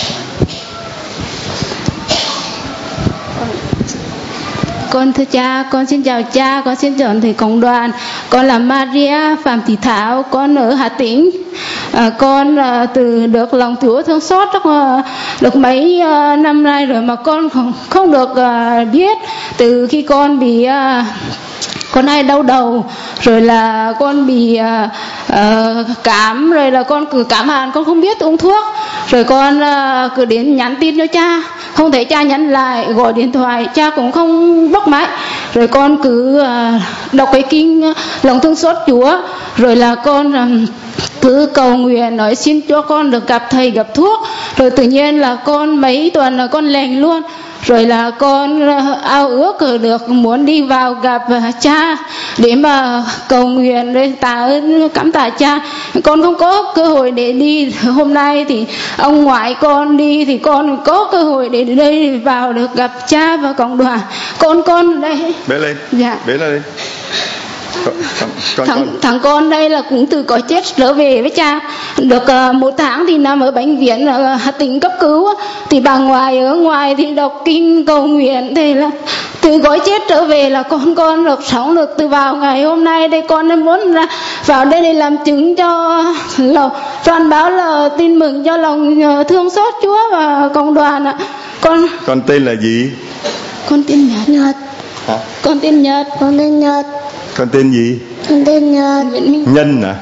Con thưa cha, con xin chào cha, con xin chào thầy cộng đoàn. Con là Maria Phạm Thị Thảo, con ở Hà Tĩnh. Con từ được lòng Chúa thương xót được mấy năm nay rồi mà con không được biết. Từ khi con bị con hay đau đầu, rồi là con bị cảm, rồi là con cứ cảm hàn, con không biết uống thuốc, rồi con cứ đến nhắn tin cho cha, không thấy cha nhắn lại, gọi điện thoại cha cũng không bắt máy, rồi con cứ đọc cái kinh lòng thương xót Chúa, rồi là con cứ cầu nguyện nói xin cho con được gặp thầy gặp thuốc, rồi tự nhiên là con mấy tuần là con lành luôn. Rồi là con ao ước được muốn đi vào gặp cha để mà cầu nguyện, rồi tạ ơn cảm tạ cha. Con không có cơ hội để đi. Hôm nay thì ông ngoại con đi thì con có cơ hội để đây vào được gặp cha và cộng đoàn. Con đây. Bế lên. Dạ. Bế lên. Thằng con đây là cũng từ cõi chết trở về với cha được 1 tháng thì nằm ở bệnh viện ở Hà Tĩnh cấp cứu, thì bà ngoại ở ngoài thì đọc kinh cầu nguyện, thì là từ cõi chết trở về là con được sống được từ vào ngày hôm nay đây. Con muốn ra vào đây để làm chứng cho loan báo là tin mừng cho lòng thương xót Chúa và cộng đoàn ạ. Con tên là gì? Con tên Nhật. Hả? Con tên Nhật. Con tên gì? Con tên Nhật. Nhân à?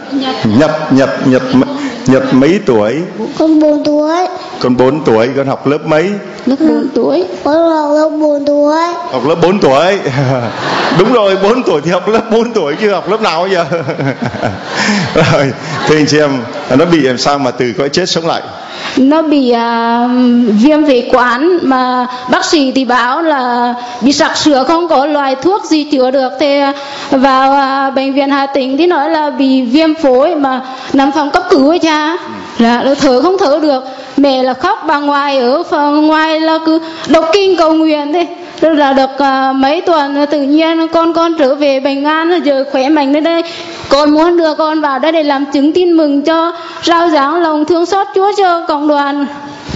Nhật mấy tuổi? Con 4 tuổi. Con 4 tuổi, con học lớp mấy? Lớp 4 tuổi. Con học lớp 4 tuổi. Học lớp 4 tuổi. Đúng rồi, 4 tuổi thì học lớp 4 tuổi chứ học lớp nào bây giờ. Rồi, thưa anh chị em, nó bị làm sao mà từ cõi chết sống lại? Nó bị viêm phế quản, mà bác sĩ thì báo là bị sặc sữa, không có loại thuốc gì chữa được. Thì vào bệnh viện Hà Tĩnh thì nói là bị viêm phổi, mà nằm phòng cấp cứu ấy cha, là thở không thở được. Mẹ là khóc, bà ngoại ở phòng ngoài là cứ đọc kinh cầu nguyện thế. Rồi là được mấy tuần tự nhiên con trở về bình an, giờ khỏe mạnh đến đây. Con muốn đưa con vào đây để làm chứng tin mừng cho rao giảng lòng thương xót Chúa cho cộng đoàn.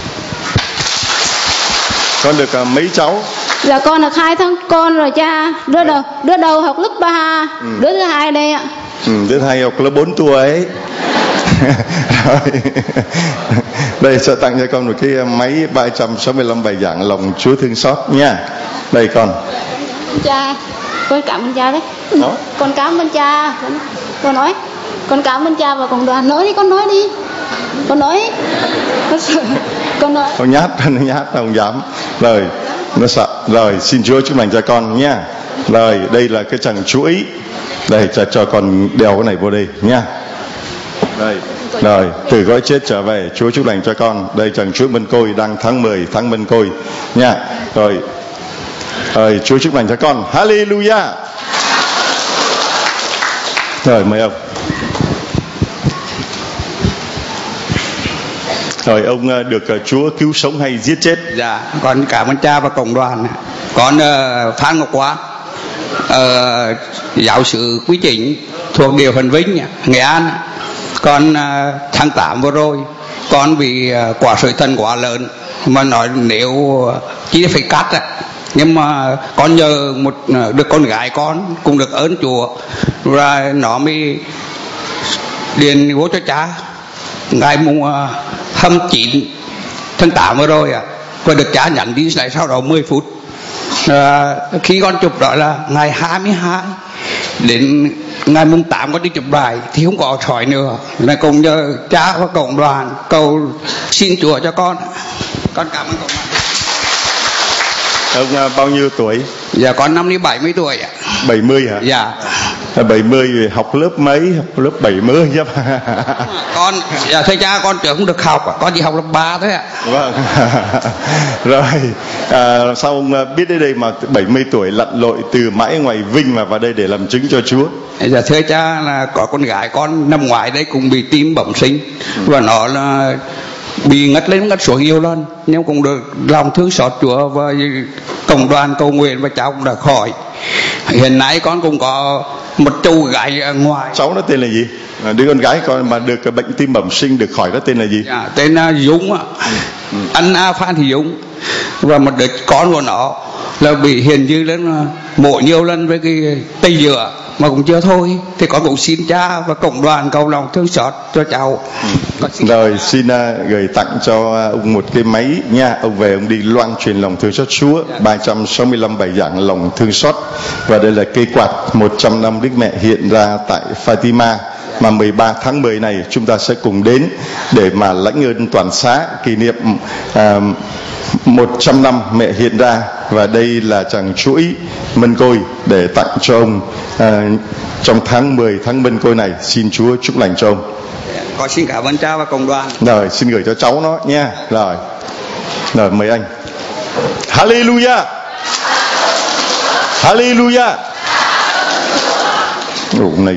Con được mấy cháu? Dạ con được 2 thằng con rồi cha. Đứa đầu học lớp 3, đứa thứ hai đây ạ. Đứa thứ hai học lớp 4 tuổi. Rồi. Đây sẽ tặng cho con một cái máy 365 bài giảng lòng Chúa thương xót nha. Đây con. Cha, con cảm ơn cha đấy. Đó. Con cảm ơn cha. Con nói, con cảm ơn cha và cộng đoàn. Nói đi, con nói đi. Con nói. Con nói. Không nhát, không dám. Rồi, nó sợ. Rồi, xin Chúa chúc lành cho con nha. Rồi, đây là cái chằng chuỗi. Đây, cho con đeo cái này vô đây nha. Đây, rồi, từ cõi chết trở về, Chúa chúc lành cho con. Đây chàng chuỗi mân côi đang tháng 10 tháng mân côi nha. Rồi, Rồi Chúa chúc lành cho con. Hallelujah. Rồi mời ông. Rồi ông được Chúa cứu sống hay giết chết? Dạ, con cảm ơn cha và cộng đoàn. Con Phan Ngọc Quang, giáo sứ Quý Chỉnh thuộc địa phận Vinh, Nghệ An. Con tháng 8 vừa rồi con bị quả sởi thần quá lớn mà nói nếu chỉ phải cắt á, nhưng mà con nhờ một được con gái con cũng được ơn Chúa rồi nó mới điền vô cho cha ngày mùng 29 tháng 8 vừa rồi và được cha nhận đi lại sau đó 10 phút. Khi con chụp đó là ngày 22 đến ngày mùng 8 con đi chụp bài thì không có sỏi nữa, là cùng nhờ cha và cộng đoàn cầu xin Chúa cho con cảm ơn cộng đoàn. Ông bao nhiêu tuổi? Dạ con năm nay 70 tuổi ạ. 70 hả? Dạ. 70 học lớp mấy? Học lớp 70 chứ. Con dạ, thưa cha con chưa không được học, con chỉ học lớp 3 thôi ạ. Vâng. Rồi sao ông biết đến đây mà 70 tuổi lặn lội từ mãi ngoài Vinh mà vào đây để làm chứng cho Chúa? Dạ thưa cha là có con gái con năm ngoái đấy cũng bị tim bẩm sinh và nó là bị ngất lên ngất xuống nhiều lần, nhưng cũng được lòng thương xót Chúa và cộng đoàn cầu nguyện và cháu cũng đã khỏi. Hiện nay con cũng có một chú gái ở ngoài. Cháu nó tên là gì? Đứa con gái con mà được bệnh tim bẩm sinh được khỏi, nó tên là gì? Dạ, tên là Dũng ạ. Anh Phan Thị Dũng. Và một đứa con của nó là bị hiền dư lên mổ nhiều lần với cái tây dừa mà cũng chưa thôi, thì con cũng xin cha và cộng đoàn cầu lòng thương xót cho cháu. Rồi xin gửi tặng cho ông một cái máy nha. Ông về ông đi loan truyền lòng thương xót Chúa. 365 bài giảng lòng thương xót. Và đây là cây quạt 100 năm Đức Mẹ hiện ra tại Fatima, mà 13 tháng 10 này chúng ta sẽ cùng đến để mà lãnh ơn toàn xá kỷ niệm 100 năm mẹ hiện ra. Và đây là chàng chuỗi mân côi để tặng cho ông trong tháng 10 tháng mân côi này. Xin Chúa chúc lành cho ông. Con xin cảm ơn cha và cộng đoàn. Rồi xin gửi cho cháu nó nha. Rồi mời anh. Hallelujah. Hallelujah. Này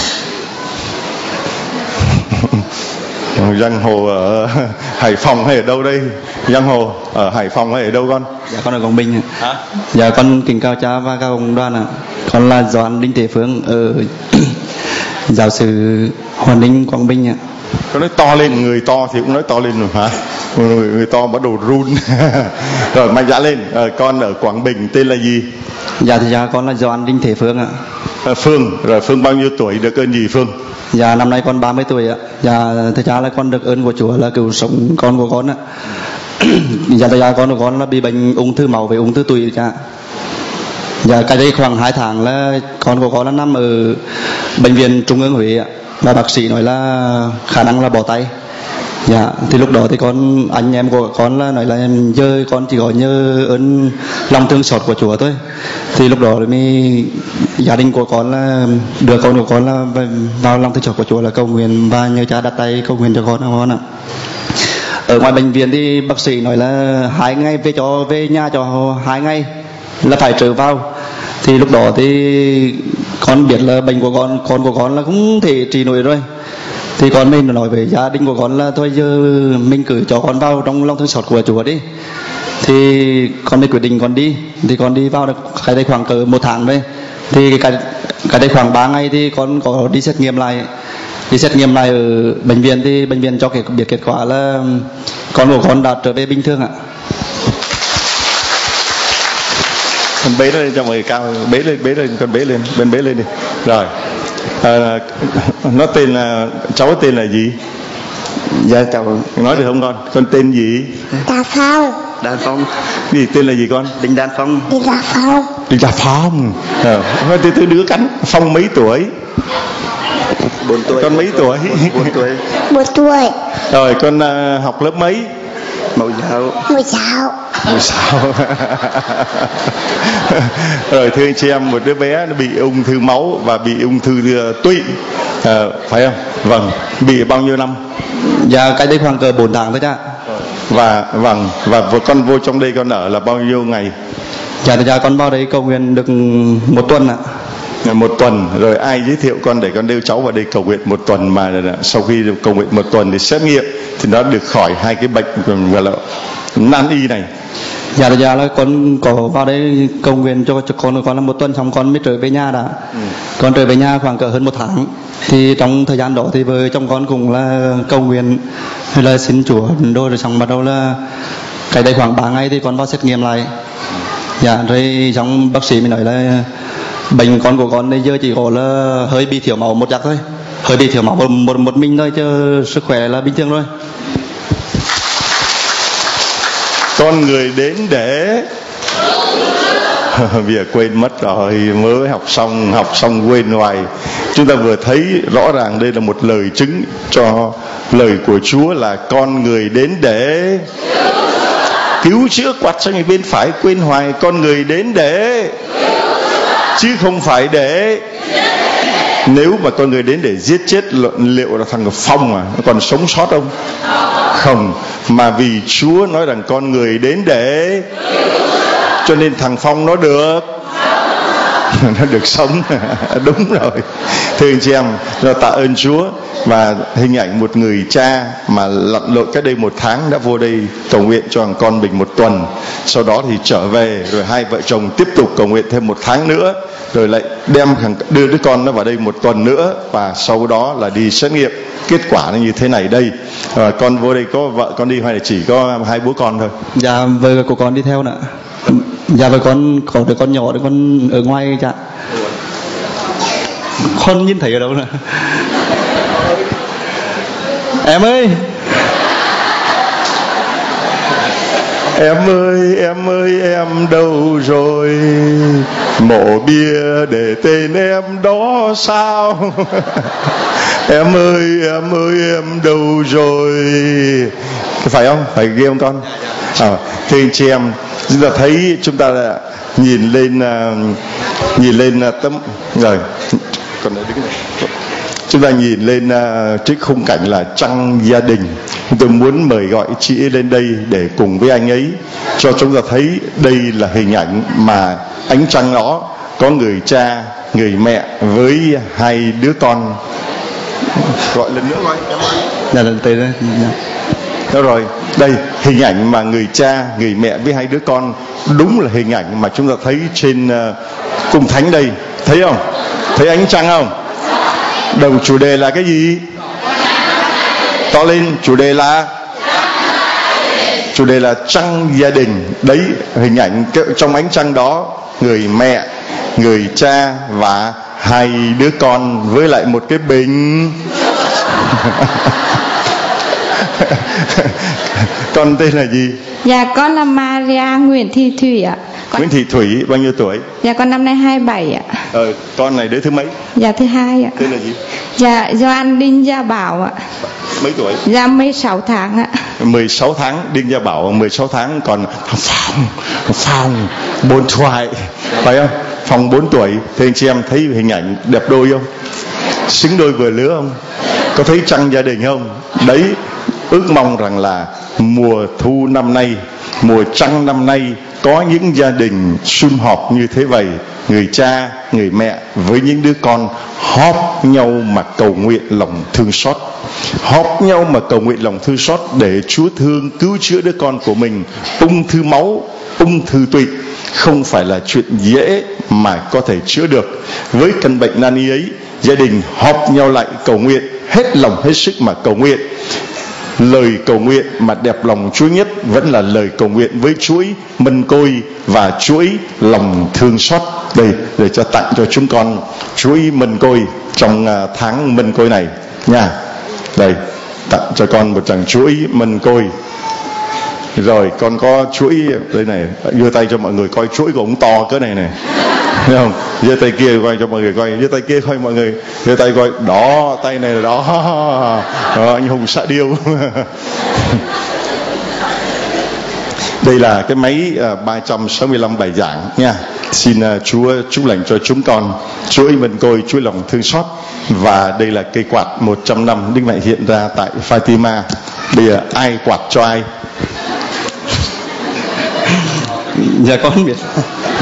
giang hồ ở Hải Phòng hay ở đâu đây? Giang hồ ở Hải Phòng hay ở đâu con? Dạ con ở Quảng Bình. Hả? Dạ con kính chào cha và các cộng đoàn ạ. Con là Doãn Đinh Thế Phương ở giáo xứ Hoàn Ninh, Quảng Bình ạ. Con nói to lên, người to thì cũng nói to lên rồi hả? Người to bắt đầu run. Rồi mạnh dạn lên. Con ở Quảng Bình tên là gì? Dạ thì cha con là Doãn Đinh Thế Phương ạ. Phương, rồi Phương bao nhiêu tuổi, được ơn gì Phương? Dạ năm nay con 30 tuổi ạ. Dạ thưa cha là con được ơn của Chúa là cứu sống con của con ạ. Dạ thưa cha con của con là bị bệnh ung thư máu với ung thư tụy cha. Dạ cách đây khoảng 2 tháng là con của con là nằm ở bệnh viện Trung ương Huế ạ. Và bác sĩ nói là khả năng là bỏ tay. Dạ thì lúc đó thì anh em của con là nói là giờ con chỉ có nhờ ơn lòng thương xót của Chúa thôi. Thì lúc đó mới gia đình của con là đưa con của con là vào lòng thương xót của Chúa là cầu nguyện và nhờ cha đặt tay cầu nguyện cho con ạ. Ở ngoài bệnh viện thì bác sĩ nói là 2 ngày về nhà cho 2 ngày là phải trở vào. Thì lúc đó thì con biết là bệnh của con của con là không thể trị nổi rồi. Thì con mình nói với gia đình của con là thôi giờ mình cử cho con vào trong lòng thương xót của Chúa đi. Thì con mới quyết định con đi. Thì con đi vào được cái đây khoảng cỡ 1 tháng đây. Thì cái đây khoảng 3 ngày thì con có đi xét nghiệm lại. Đi xét nghiệm lại ở bệnh viện thì bệnh viện cho biết kết quả là con của con đã trở về bình thường ạ. Con bế nó lên cho mọi người cao, bế lên, con bế lên, bên bế lên đi. Rồi. Nó tên là, cháu tên là gì? Dạ cháu nói được không con? Con tên gì? Đà Phong. Đan Phong. Gì tên là gì con? Đinh Đan Phong. Đinh Đà Phong. Đinh Đà Phong. Từ đứa cánh. Phong mấy tuổi? 4 tuổi. Con mấy tuổi? 4 tuổi. 1 tuổi. Rồi con học lớp mấy? Mẫu giáo. Mẫu giáo. Mẫu giáo. Rồi thưa anh chị em, một đứa bé nó bị ung thư máu và bị ung thư tụy, phải không? Vâng. Bị bao nhiêu năm? Dạ cách đây khoảng cỡ 4 tháng thôi cha. Và con vô trong đây con ở là bao nhiêu ngày? Dạ thưa cha, con vào đây cầu nguyện được 1 tuần ạ. 1 tuần rồi, ai giới thiệu con để con đưa cháu vào đây cầu nguyện 1 tuần, mà sau khi cầu nguyện 1 tuần thì xét nghiệm thì nó được khỏi 2 cái bệnh gọi là nan y này. Dạ thưa cha, là con có vào đây cầu nguyện cho con là 1 tuần, xong con mới trở về nhà đã. Con trở về nhà khoảng cỡ hơn 1 tháng. Thì trong thời gian đó thì vợ chồng con cũng là cầu nguyện hay là xin Chúa rồi xong bắt đầu là cái đây khoảng 3 ngày thì con vào xét nghiệm lại. Dạ rồi xong bác sĩ mới nói là bệnh con của con bây giờ chỉ có là hơi bị thiếu máu một giặc thôi, hơi bị thiếu máu một mình thôi, chứ sức khỏe là bình thường rồi. Con người đến để bây giờ quên mất rồi, mới học xong quên hoài. Chúng ta vừa thấy rõ ràng đây là một lời chứng cho lời của Chúa là con người đến để cứu chữa. Quạt sang bên phải quên hoài, con người đến để chứ không phải để. Nếu mà con người đến để giết chết, liệu là thằng Phong nó còn sống sót không? Không, mà vì Chúa nói rằng con người đến để, cho nên thằng Phong nó được sống. Đúng rồi. Thưa anh chị em, tạ ơn Chúa. Và hình ảnh một người cha mà lặn lội cách đây 1 tháng đã vô đây cầu nguyện cho thằng con mình 1 tuần, sau đó thì trở về, rồi hai vợ chồng tiếp tục cầu nguyện thêm 1 tháng nữa, rồi lại đưa đứa con nó vào đây 1 tuần nữa, và sau đó là đi xét nghiệm. Kết quả nó như thế này đây. Con vô đây có vợ con đi hay là chỉ có 2 bố con thôi? Dạ vợ của con đi theo nè. Dạ vợ con có đứa con nhỏ, đứa con ở ngoài cha. Con nhìn thấy ở đâu nè? Em ơi, em đâu rồi? Mộ bia để tên em đó sao? Em ơi, em đâu rồi? Phải không? Phải ghê không con? Thì anh chị em, chúng ta thấy, chúng ta là nhìn lên tấm rồi. Còn đây đứng này. Chúng ta nhìn lên trước khung cảnh là trăng gia đình. Tôi muốn mời gọi chị lên đây để cùng với anh ấy cho chúng ta thấy đây là hình ảnh mà ánh trăng đó có người cha, người mẹ với 2 đứa con. Gọi lần nữa coi. Dạ lần tới đây. Đó rồi, đây hình ảnh mà người cha, người mẹ với 2 đứa con. Đúng là hình ảnh mà chúng ta thấy trên cung thánh đây. Thấy không? Thấy ánh trăng không? Đầu chủ đề là cái gì? To lên, chủ đề là trăng gia đình. Đấy, hình ảnh trong ánh trăng đó, người mẹ, người cha và 2 đứa con với lại một cái bình. Con tên là gì? Dạ con là Maria Nguyễn Thị Thủy ạ. Nguyễn Thị Thủy bao nhiêu tuổi? Dạ con năm nay 27 ạ. Con này đứa thứ mấy? Dạ thứ 2 ạ. Tên là gì? Dạ Doan Đinh Gia Bảo ạ. Mấy tuổi? Dạ 16 tháng ạ. 16 tháng, Đinh Gia Bảo 16 tháng, còn Phong 4 tuổi, phải không? Phong 4 tuổi. Thì anh chị em thấy hình ảnh đẹp đôi không? Xứng đôi vừa lứa không? Có thấy trăng gia đình không? Đấy, ước mong rằng là mùa thu năm nay, mùa trăng năm nay có những gia đình sum họp như thế vậy, người cha, người mẹ với những đứa con họp nhau mà cầu nguyện lòng thương xót, họp nhau mà cầu nguyện lòng thương xót để Chúa thương cứu chữa đứa con của mình. Ung thư máu, ung thư tụy không phải là chuyện dễ mà có thể chữa được. Với căn bệnh nan y ấy, gia đình họp nhau lại cầu nguyện, hết lòng hết sức mà cầu nguyện. Lời cầu nguyện mà đẹp lòng Chúa nhất vẫn là lời cầu nguyện với chuỗi mân côi và chuỗi lòng thương xót. Đây, để cho tặng cho chúng con chuỗi mân côi trong tháng mân côi này nha. Đây, tặng cho con một chàng chuỗi mân côi. Rồi con có chuỗi đây này, đưa tay cho mọi người coi chuỗi của ông to cỡ này này. Thấy không? Giơ tay kia coi cho mọi người coi, giơ tay kia coi mọi người, giơ tay coi, đó, tay này là đó. Đó, anh Hùng xạ điêu. Đây là cái máy 365 bài giảng nha. Xin Chúa chúc lành cho chúng con chuỗi mân côi, chuỗi lòng thương xót. Và đây là cây quạt 100 năm Đức Mẹ hiện ra tại Fatima. Bây giờ ai quạt cho ai? Dạ con không biết.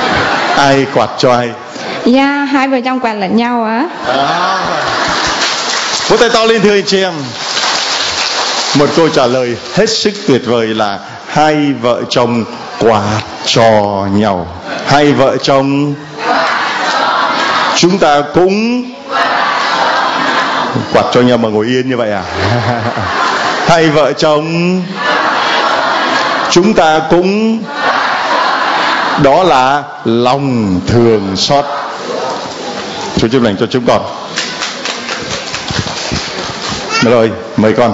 Ai quạt cho ai? Dạ, hai vợ chồng quạt lẫn nhau á. Vỗ tay to lên thưa anh chị em. Một câu trả lời hết sức tuyệt vời là hai vợ chồng quạt cho nhau. Hai vợ chồng chúng ta cũng quạt cho nhau mà ngồi yên như vậy à? Hai vợ chồng chúng ta cũng, đó là lòng thương xót. Chúa chúc lành cho chúng con. Rồi, mời con.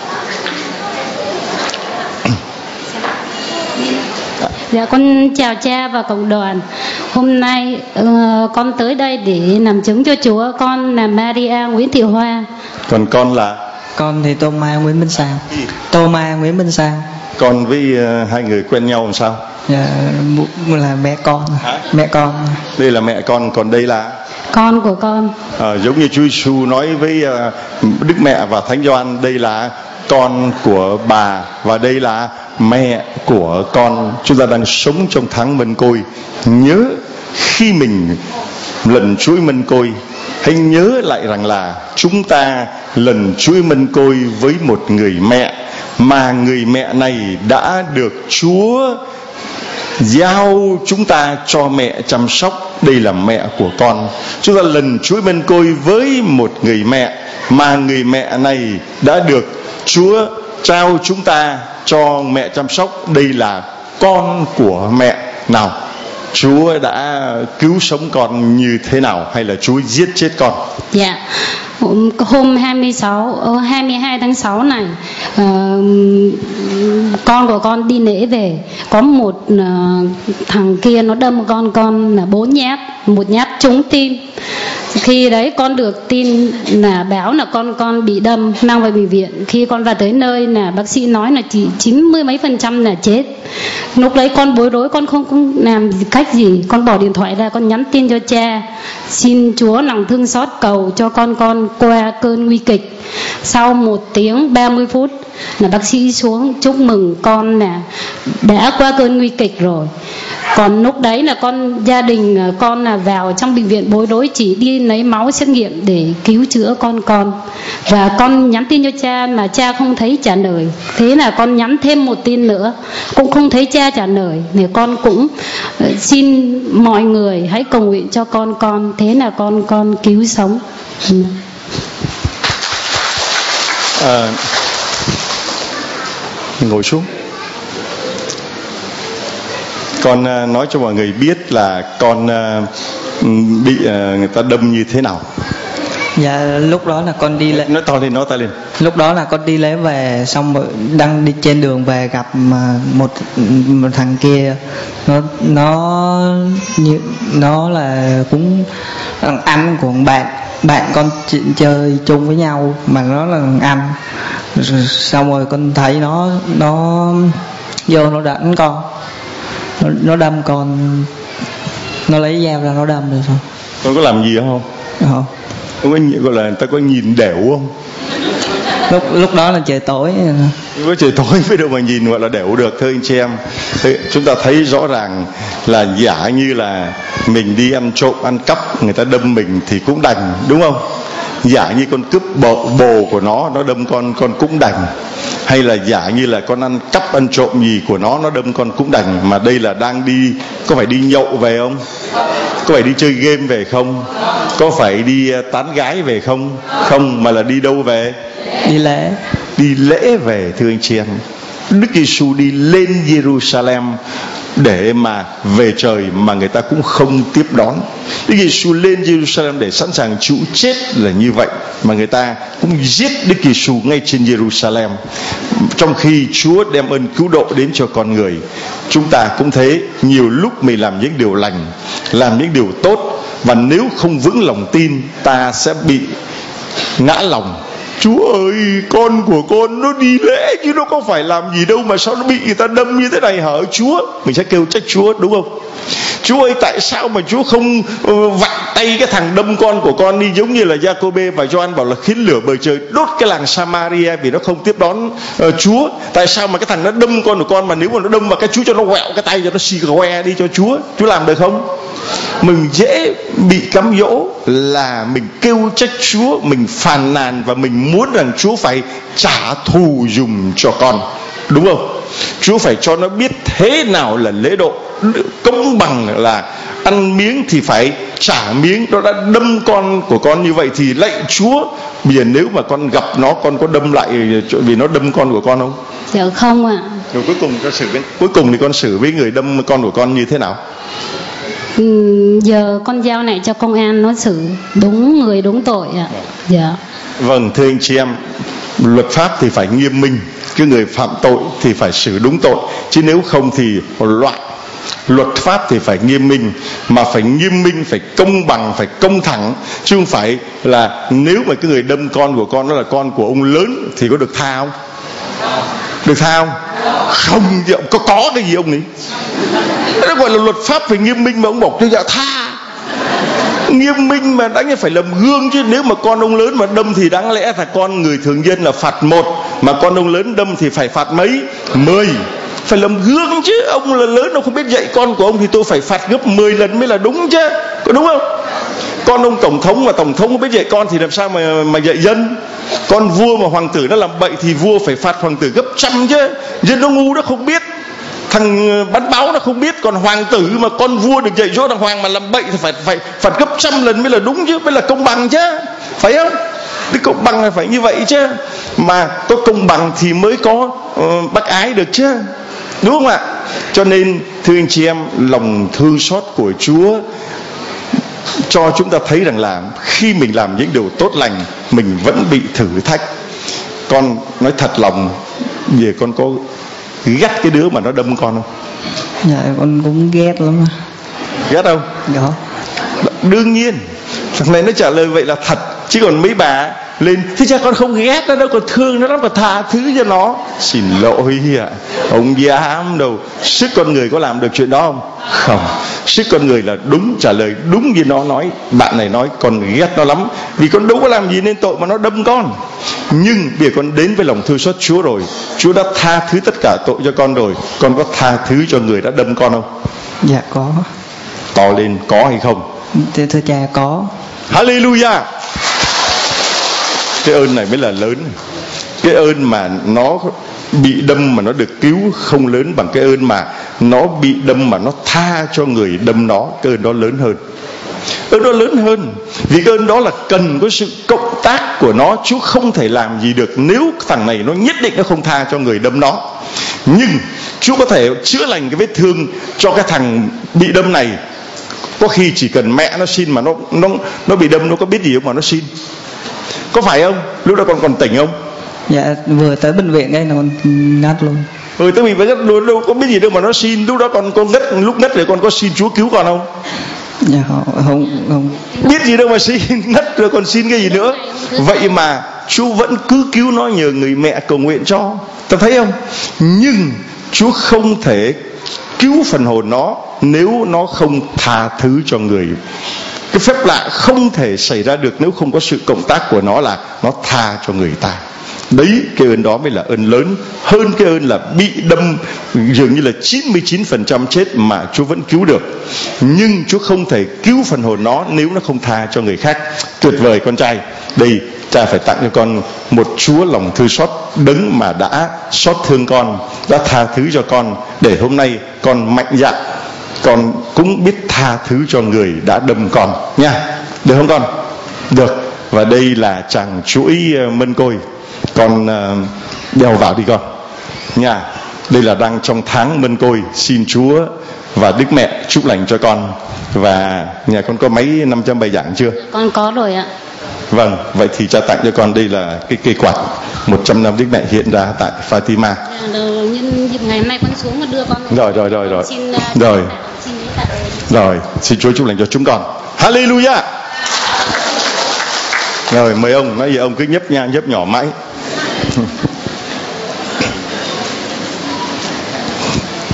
Dạ, con chào cha và cộng đoàn. Hôm nay con tới đây để làm chứng cho Chúa. Con là Maria Nguyễn Thị Hoa. Còn con là? Con thì Tô Mai Nguyễn Minh Sang. Tô Mai Nguyễn Minh Sang. Con với hai người quen nhau làm sao? Dạ, là mẹ con. Hả? Mẹ con. Đây là mẹ con, còn đây là? Con của con. Giống như Chúa Giêsu nói với Đức Mẹ và Thánh Gioan, đây là con của bà và đây là mẹ của con. Chúng ta đang sống trong tháng Mân Côi. Nhớ khi mình lần chuỗi Mân Côi, hãy nhớ lại rằng là chúng ta lần chuỗi Mân Côi với một người mẹ, mà người mẹ này đã được Chúa giao chúng ta cho mẹ chăm sóc. Đây là mẹ của con. Chúng ta lần chuỗi Mân Côi với một người mẹ, mà người mẹ này đã được Chúa trao chúng ta cho mẹ chăm sóc. Đây là con của mẹ. Nào, Chúa đã cứu sống con như thế nào, hay là Chúa giết chết con? Dạ, hôm 22 tháng 6 này, con của con đi lễ về, có một thằng kia nó đâm con là 4 nhát, một nhát trúng tim. Khi đấy con được tin là báo là con bị đâm, mang vào bệnh viện. Khi con vào tới nơi là bác sĩ nói là chỉ 90 mấy % là chết. Lúc đấy con bối rối, con không làm cách gì. Con bỏ điện thoại ra, con nhắn tin cho cha, xin Chúa lòng thương xót cầu cho con qua cơn nguy kịch. Sau 1 tiếng 30 phút là bác sĩ xuống chúc mừng con là đã qua cơn nguy kịch rồi. Còn lúc đấy là gia đình con là vào trong bệnh viện bối rối, chỉ đi lấy máu xét nghiệm để cứu chữa con. Và con nhắn tin cho cha mà cha không thấy trả lời. Thế là con nhắn thêm một tin nữa, cũng không thấy cha trả lời. Thì con cũng xin mọi người hãy cầu nguyện cho con. Thế là con cứu sống. Ngồi xuống. Con nói cho mọi người biết là con bị người ta đâm như thế nào. Dạ, lúc đó là con đi lễ. Nói to lên. Lúc đó là con đi lễ về, xong rồi đang đi trên đường về gặp một thằng kia. Nó là cũng anh của bạn con chơi chung với nhau, mà nó là anh. Xong rồi con thấy nó vô nó đánh con, nó đâm con, nó lấy dao ra nó đâm rồi sao? Con có làm gì không? Không. Con có gọi là ta có nhìn đẻo không? Lúc đó là trời tối. Với trời tối mới đâu mà nhìn gọi là đẻo được. Thưa anh chị em, chúng ta thấy rõ ràng là giả như là mình đi ăn trộm ăn cắp, người ta đâm mình thì cũng đành, đúng không? Giả như con cướp bồ của nó đâm con cũng đành. Hay là giả như là con ăn cắp ăn trộm gì của nó đâm con cũng đành. Mà đây là đang đi, có phải đi nhậu về không? Có phải đi chơi game về không? Có phải đi tán gái về không? Không, mà là đi đâu về? Đi lễ về. Thưa anh chị em, Đức Giêsu đi lên Jerusalem để mà về trời mà người ta cũng không tiếp đón. Đức Giêsu lên Jerusalem để sẵn sàng chịu chết là như vậy, mà người ta cũng giết Đức Giêsu ngay trên Jerusalem. Trong khi Chúa đem ơn cứu độ đến cho con người, chúng ta cũng thế. Nhiều lúc mình làm những điều lành, làm những điều tốt, và nếu không vững lòng tin, ta sẽ bị ngã lòng. Chúa ơi, con của con nó đi lễ chứ nó có phải làm gì đâu mà sao nó bị người ta đâm như thế này hả Chúa? Mình sẽ kêu trách Chúa, đúng không? Chúa ơi, tại sao mà Chúa không vặn tay cái thằng đâm con của con đi, giống như là Giacôbê và Gioan bảo là khiến lửa bầu trời đốt cái làng Samaria vì nó không tiếp đón Chúa. Tại sao mà cái thằng nó đâm con của con, mà nếu mà nó đâm vào cái Chúa cho nó quẹo cái tay cho nó xì que đi cho Chúa làm được không? Mình dễ bị cám dỗ là mình kêu trách Chúa, mình phàn nàn và mình muốn rằng Chúa phải trả thù dùm cho con, đúng không? Chúa phải cho nó biết thế nào là lễ độ công bằng, là ăn miếng thì phải trả miếng. Nó đã đâm con của con như vậy thì lạy Chúa, bây giờ nếu mà con gặp nó, con có đâm lại vì nó đâm con của con không? Dạ không ạ. Rồi cuối cùng thì con xử với người đâm con của con như thế nào? Giờ con giao này cho công an nó xử đúng người đúng tội ạ. Dạ. Vâng, thưa anh chị em, luật pháp thì phải nghiêm minh, cái người phạm tội thì phải xử đúng tội, chứ nếu không thì loạn. Luật pháp thì phải nghiêm minh, mà phải nghiêm minh, phải công bằng, phải công thẳng, chứ không phải là nếu mà cái người đâm con của con đó là con của ông lớn thì có được tha không? Được tha không? Không, có cái gì ông ấy. Đó gọi là luật pháp phải nghiêm minh mà ông bảo tôi dạ tha. Nghiêm minh mà đáng phải làm gương chứ. Nếu mà con ông lớn mà đâm thì đáng lẽ là con người thường dân là phạt 1, mà con ông lớn đâm thì phải phạt mấy? 10. Phải làm gương chứ. Ông là lớn, ông không biết dạy con của ông thì tôi phải phạt gấp 10 lần mới là đúng chứ, có đúng không? Con ông tổng thống mà tổng thống không biết dạy con thì làm sao mà dạy dân? Con vua mà hoàng tử nó làm bậy thì vua phải phạt hoàng tử gấp trăm chứ. Dân nó ngu, nó không biết. Thằng bắn báo nó không biết. Còn hoàng tử mà con vua được dạy dỗ thằng hoàng mà làm bậy thì phải phạt gấp trăm lần mới là đúng chứ, mới là công bằng chứ, phải không? Cái công bằng là phải như vậy chứ. Mà có công bằng thì mới có bác ái được chứ, đúng không ạ? Cho nên thưa anh chị em, lòng thương xót của Chúa cho chúng ta thấy rằng là khi mình làm những điều tốt lành, mình vẫn bị thử thách. Con nói thật lòng, về con có ghét cái đứa mà nó đâm con không? Dạ con cũng ghét lắm. Ghét không? Dạ. Đương nhiên. Thằng này nó trả lời vậy là thật. Chứ còn mấy bà lên thế cha con không ghét nó đâu, còn thương nó lắm và tha thứ cho nó. Xin lỗi ạ, ông dám đâu. Sức con người có làm được chuyện đó không? Không. Sức con người là đúng, trả lời đúng như nó nói. Bạn này nói con ghét nó lắm vì con đâu có làm gì nên tội mà nó đâm con. Nhưng bây giờ con đến với lòng thương xót Chúa rồi, Chúa đã tha thứ tất cả tội cho con rồi. Con có tha thứ cho người đã đâm con không? Dạ có. To lên, có hay không? Thưa cha có. Hallelujah. Cái ơn này mới là lớn. Cái ơn mà nó bị đâm mà nó được cứu không lớn bằng cái ơn mà nó bị đâm mà nó tha cho người đâm nó. Cái ơn đó lớn hơn. Ơn đó lớn hơn. Vì cái ơn đó là cần có sự cộng tác của nó. Chúa không thể làm gì được nếu thằng này nó nhất định nó không tha cho người đâm nó. Nhưng Chúa có thể chữa lành cái vết thương cho cái thằng bị đâm này. Có khi chỉ cần mẹ nó xin mà nó bị đâm, nó có biết gì không mà nó xin. Có phải không? Lúc đó con còn tỉnh không? Dạ vừa tới bệnh viện đây là con ngất luôn. Tới bệnh viện ngất đâu có biết gì đâu mà nó xin. Lúc đó con ngất, lúc ngất rồi con có xin Chúa cứu con không? Dạ không. Biết gì đâu mà xin, ngất rồi còn xin cái gì nữa. Vậy mà Chúa vẫn cứ cứu nó nhờ người mẹ cầu nguyện cho. Ta thấy không? Nhưng Chúa không thể cứu phần hồn nó nếu nó không tha thứ cho người. Cái phép lạ không thể xảy ra được nếu không có sự cộng tác của nó là nó tha cho người ta. Đấy, cái ơn đó mới là ơn lớn hơn cái ơn là bị đâm dường như là 99% chết mà Chúa vẫn cứu được. Nhưng Chúa không thể cứu phần hồn nó nếu nó không tha cho người khác. Tuyệt vời con trai. Đây, cha phải tặng cho con một Chúa lòng thương xót, đấng mà đã xót thương con, đã tha thứ cho con, để hôm nay con mạnh dạn, con cũng biết tha thứ cho người đã đâm con nha. Được không con? Được. Và đây là chàng chuỗi mân côi. Con đeo vào đi con nha. Đây là đang trong tháng mân côi. Xin Chúa và Đức Mẹ chúc lành cho con. Và nhà con có mấy 500 bài giảng chưa? Con có rồi ạ. Vâng, vậy thì cha tặng cho con đây là cái cây quạt 100 năm Đức Mẹ hiện ra tại Fatima. Nhân dịp ngày hôm nay con xuống và đưa con. Rồi. Xin xin Chúa chúc lành cho chúng con. Hallelujah. Rồi mời ông, nói gì ông cứ nhấp nhỏ mãi.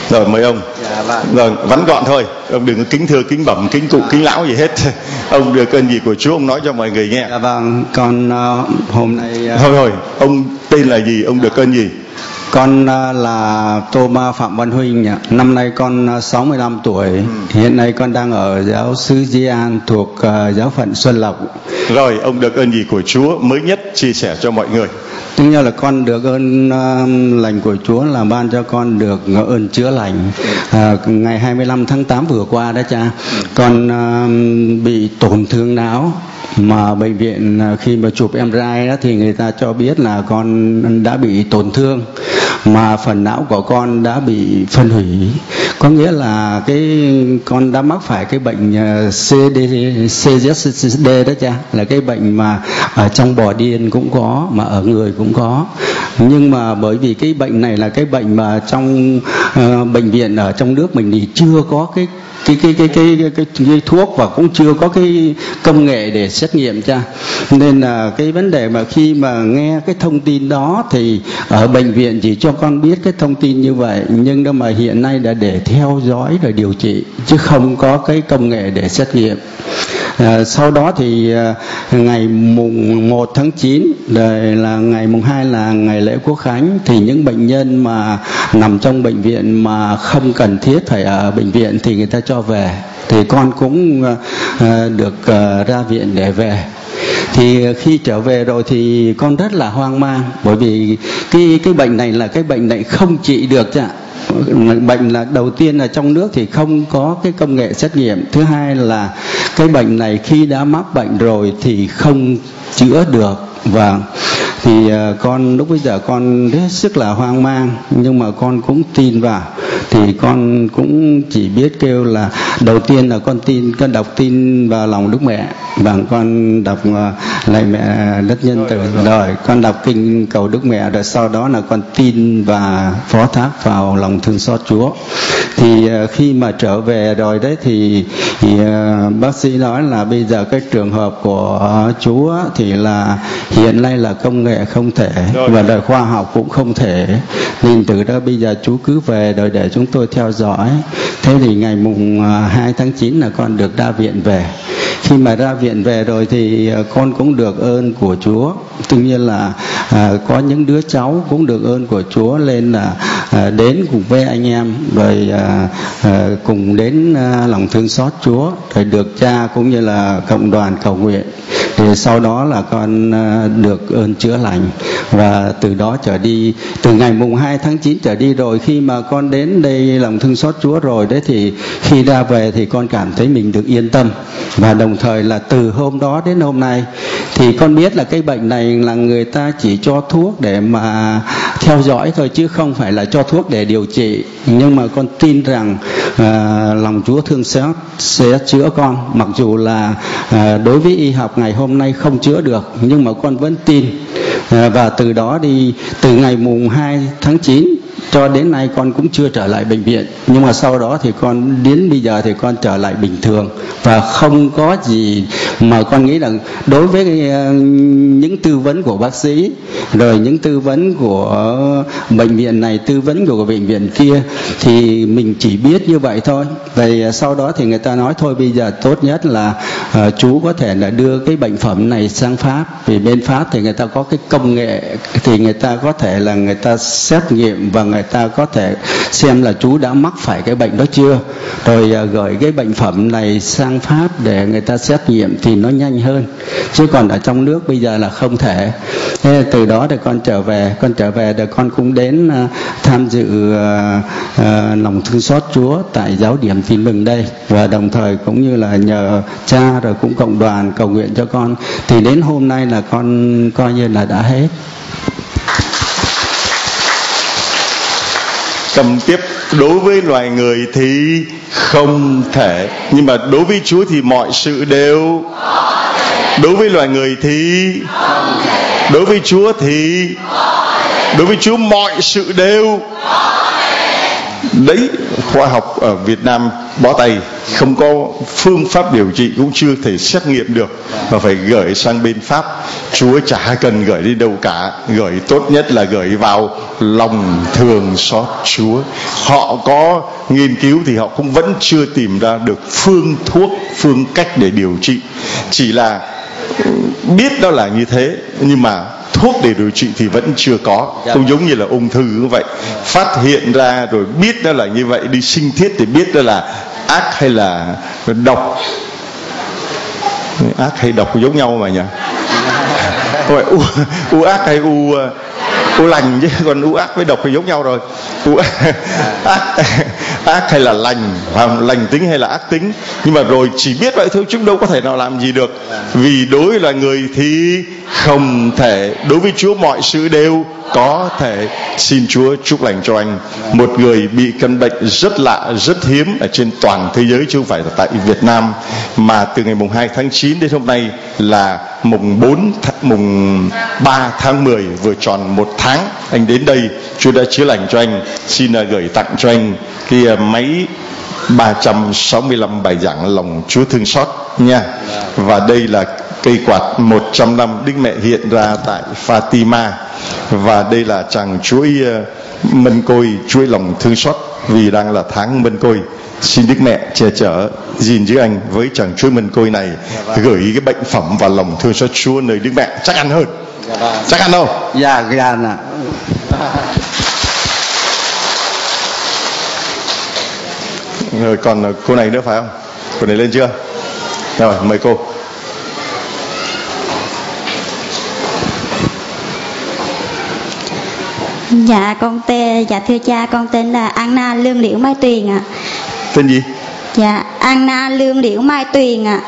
Rồi mời ông. Dạ vâng. Rồi vắn gọn thôi, ông đừng có kính thưa, kính bẩm, kính cụ, kính lão gì hết. Ông được ơn gì của Chúa ông nói cho mọi người nghe. Dạ vâng, con hôm nay Thôi, ông tên là gì, ông được ơn gì? Con là Thomas Phạm Văn Huynh ạ. Năm nay con 65 tuổi. Hiện nay con đang ở giáo xứ Di An thuộc giáo phận Xuân Lộc. Rồi, ông được ơn gì của Chúa mới nhất chia sẻ cho mọi người? Tất nhiên là con được ơn lành của Chúa là ban cho con được ơn chữa lành. Ngày 25 tháng 8 vừa qua đó cha, con bị tổn thương não, mà bệnh viện khi mà chụp MRI đó thì người ta cho biết là con đã bị tổn thương, mà phần não của con đã bị phân hủy. Có nghĩa là con đã mắc phải cái bệnh CJSD đó cha, là cái bệnh mà ở trong bò điên cũng có, mà ở người cũng có. Nhưng mà bởi vì cái bệnh này là cái bệnh mà trong bệnh viện ở trong nước mình thì chưa có cái thuốc và cũng chưa có cái công nghệ để xét nghiệm cha, nên là cái vấn đề mà khi mà nghe cái thông tin đó thì ở bệnh viện chỉ cho con biết cái thông tin như vậy, nhưng đó mà hiện nay đã để theo dõi rồi điều trị chứ không có cái công nghệ để xét nghiệm. Sau đó thì ngày mùng 1 tháng 9 rồi là ngày mùng 2 là ngày lễ Quốc Khánh, thì những bệnh nhân mà nằm trong bệnh viện mà không cần thiết phải ở bệnh viện thì người ta cho về, thì con cũng được ra viện để về. Thì khi trở về rồi thì con rất là hoang mang, bởi vì cái bệnh này là cái bệnh này không trị được chứ ạ. Bệnh là đầu tiên là trong nước thì không có cái công nghệ xét nghiệm, thứ hai là cái bệnh này khi đã mắc bệnh rồi thì không chữa được. Và thì con lúc bây giờ con hết sức là hoang mang, nhưng mà con cũng tin vào. Thì con cũng chỉ biết kêu là đầu tiên là con đọc tin vào lòng Đức Mẹ, và con đọc lạy Mẹ Đất Nhân Từ, rồi con đọc kinh cầu Đức Mẹ, rồi sau đó là con tin và phó thác vào lòng thương xót Chúa. Thì khi mà trở về rồi đấy thì bác sĩ nói là bây giờ cái trường hợp của Chúa thì là hiện nay là công nghệ không thể và đời khoa học cũng không thể, nên từ đó bây giờ chú cứ về rồi để chúng tôi theo dõi. Thế thì ngày mùng 2 tháng 9 là con được ra viện về. Khi mà ra viện về rồi thì con cũng được ơn của Chúa, tự nhiên là có những đứa cháu cũng được ơn của Chúa, lên là đến cùng với anh em, rồi cùng đến lòng thương xót Chúa, rồi được cha cũng như là cộng đoàn cầu nguyện. Thì sau đó là con được ơn chữa lành, và từ đó trở đi, từ ngày mùng 2 tháng 9 trở đi rồi, khi mà con đến đây lòng thương xót Chúa rồi đấy, thì khi ra về thì con cảm thấy mình được yên tâm. Và đồng thời là từ hôm đó đến hôm nay thì con biết là cái bệnh này là người ta chỉ cho thuốc để mà theo dõi thôi, chứ không phải là cho thuốc để điều trị. Nhưng mà con tin rằng lòng Chúa thương xót sẽ chữa con, mặc dù là đối với y học ngày hôm nay không chữa được, nhưng mà con vẫn tin. Và từ đó đi, từ ngày mùng 2 tháng 9 cho đến nay con cũng chưa trở lại bệnh viện, nhưng mà sau đó thì con đến bây giờ thì con trở lại bình thường, và không có gì mà con nghĩ rằng đối với những tư vấn của bác sĩ, rồi những tư vấn của bệnh viện này, tư vấn của bệnh viện kia, thì mình chỉ biết như vậy thôi. Vậy sau đó thì người ta nói thôi bây giờ tốt nhất là chú có thể là đưa cái bệnh phẩm này sang Pháp, vì bên Pháp thì người ta có cái công nghệ, thì người ta có thể là người ta xét nghiệm và người ta có thể xem là chú đã mắc phải cái bệnh đó chưa, rồi gửi cái bệnh phẩm này sang Pháp để người ta xét nghiệm thì nó nhanh hơn, chứ còn ở trong nước bây giờ là không thể. Thế từ đó thì con trở về rồi con cũng đến tham dự lòng thương xót Chúa tại giáo điểm Tin Mừng đây, và đồng thời cũng như là nhờ cha rồi cũng cộng đoàn cầu nguyện cho con, thì đến hôm nay là con coi như là đã hết. Cầm tiếp, đối với loài người thì không thể, nhưng mà đối với Chúa thì mọi sự đều. Đối với loài người thì không thể. Đối với Chúa thì đối với Chúa mọi sự đều. Đấy, khoa học ở Việt Nam bó tay, không có phương pháp điều trị, cũng chưa thể xét nghiệm được, mà phải gửi sang bên Pháp. Chúa chả cần gửi đi đâu cả, gửi tốt nhất là gửi vào lòng thương xót Chúa. Họ có nghiên cứu thì họ cũng vẫn chưa tìm ra được phương thuốc, phương cách để điều trị. Chỉ là biết đó là như thế, nhưng mà thuốc để điều trị thì vẫn chưa có. Cũng giống như là ung thư cũng vậy, phát hiện ra rồi biết đó là như vậy, đi sinh thiết thì biết đó là ác hay là độc. Ác hay độc giống nhau mà nhỉ? U ác hay u lành chứ, còn u ác với độc thì giống nhau rồi. Ác hay là lành, lành tính hay là ác tính. Nhưng mà rồi chỉ biết vậy thôi, chúng đâu có thể nào làm gì được. Vì đối là người thì không thể, đối với Chúa mọi sự đều có thể. Xin Chúa chúc lành cho anh. Một người bị căn bệnh rất lạ, rất hiếm ở trên toàn thế giới, chứ không phải là tại Việt Nam. Mà từ ngày mùng 2 tháng 9 đến hôm nay là mùng 3 tháng 10, vừa tròn 1 tháng anh đến đây. Chúa đã chữa lành cho anh. Xin gửi tặng cho anh cái máy 365 bài giảng lòng Chúa thương xót nha. Và đây là cây quạt 100 năm Đức Mẹ hiện ra tại Fatima. Và đây là chàng chuỗi mân côi, chuỗi lòng thương xót, vì đang là tháng mân côi. Xin Đức Mẹ che chở gìn giữ anh với chàng chuỗi mân côi này, gửi cái bệnh phẩm và lòng thương xót Chúa nơi Đức Mẹ. Chắc ăn hơn. Chắc ăn đâu? Dạ gan ạ. Rồi còn cô này nữa phải không? Cô này lên chưa? Rồi mời cô. Dạ thưa cha, con tên là Anna Lương Liễu Mai Tuyền ạ. Tên gì? Dạ Anna Lương Liễu Mai Tuyền ạ.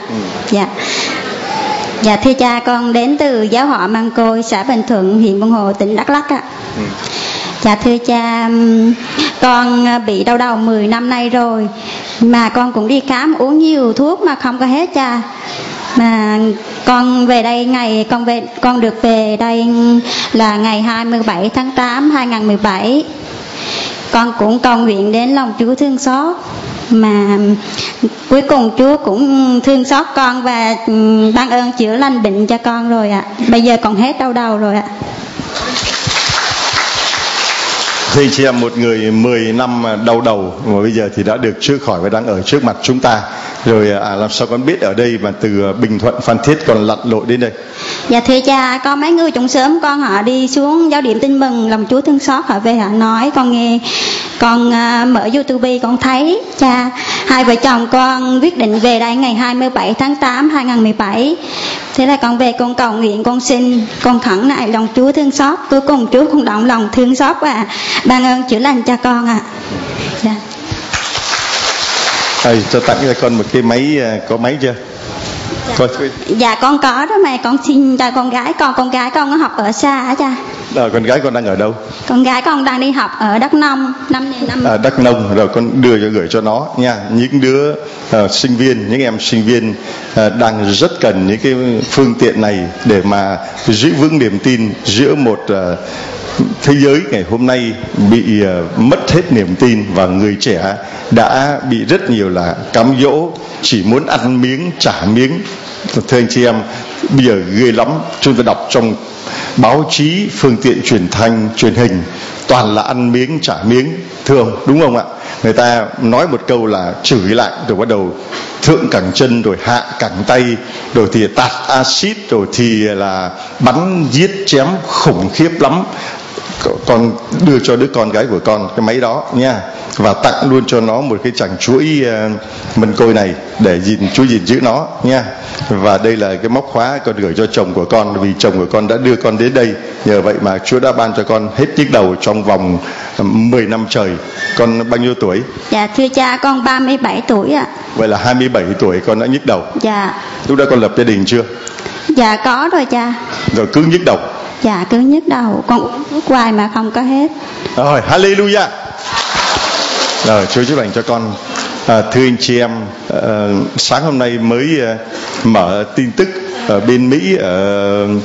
Dạ thưa cha, con đến từ giáo họ Măng Côi, xã Bình Thuận, huyện Buôn Hồ, tỉnh Đắk Lắk ạ. Dạ thưa cha, con bị đau đầu 10 năm nay rồi, mà con cũng đi khám uống nhiều thuốc mà không có hết cha. Mà con về đây con được về đây là ngày 27 tháng 8 2017. Con cũng cầu nguyện đến lòng Chúa thương xót, mà cuối cùng Chúa cũng thương xót con và ban ơn chữa lành bệnh cho con rồi ạ. Bây giờ còn hết đau đầu rồi ạ. Thưa chị em, một người 10 năm đau đầu mà bây giờ thì đã được chữa khỏi và đang ở trước mặt chúng ta. Rồi làm sao con biết ở đây mà từ Bình Thuận, Phan Thiết còn lặn lội đến đây? Dạ thưa cha, có mấy người trong xóm con họ đi xuống giáo điểm tin mừng lòng Chúa thương xót, họ về họ nói, con nghe, con mở YouTube con thấy cha. Hai vợ chồng con quyết định về đây ngày 27 tháng 8 2017. Thế là con về con cầu nguyện, con xin, con khẩn nại lòng Chúa thương xót. Cuối cùng Chúa cũng động lòng thương xót và ban ơn chữa lành cho con ạ. Dạ. Cho tặng cho con một cái máy, có máy chưa? Dạ con có đó, mà con xin cho con gái con nó học ở xa hả cha? Con gái con đang ở đâu? Con gái con đang đi học ở Đắk Nông, năm Đắk Nông, rồi con gửi cho nó nha. Những đứa sinh viên, những em sinh viên đang rất cần những cái phương tiện này để mà giữ vững niềm tin giữa một thế giới ngày hôm nay bị mất hết niềm tin, và người trẻ đã bị rất nhiều là cám dỗ, chỉ muốn ăn miếng trả miếng. Thưa anh chị em, bây giờ ghê lắm. Chúng ta đọc trong báo chí, phương tiện truyền thanh, truyền hình, toàn là ăn miếng trả miếng, thường đúng không ạ? Người ta nói một câu là chửi lại, rồi bắt đầu thượng cẳng chân, rồi hạ cẳng tay, rồi thì tạt axit, rồi thì là bắn giết chém khủng khiếp lắm. Con đưa cho đứa con gái của con cái máy đó nha, và tặng luôn cho nó một cái chàng chuỗi mân côi này để Chúa gìn giữ nó nha. Và đây là cái móc khóa con gửi cho chồng của con, vì chồng của con đã đưa con đến đây. Nhờ vậy mà Chúa đã ban cho con hết nhức đầu trong vòng 10 năm trời. Con bao nhiêu tuổi? Dạ thưa cha, con 37 tuổi ạ. Vậy là 27 tuổi con đã nhức đầu. Dạ. Lúc đó con lập gia đình chưa? Dạ có rồi cha. Rồi cứ nhức đầu. Dạ cứ nhức đầu, con uống thuốc hoài mà không có hết. Rồi, hallelujah. Rồi, Chúa chúc lành cho con. Thưa anh chị em, sáng hôm nay mới mở tin tức ở bên Mỹ, ở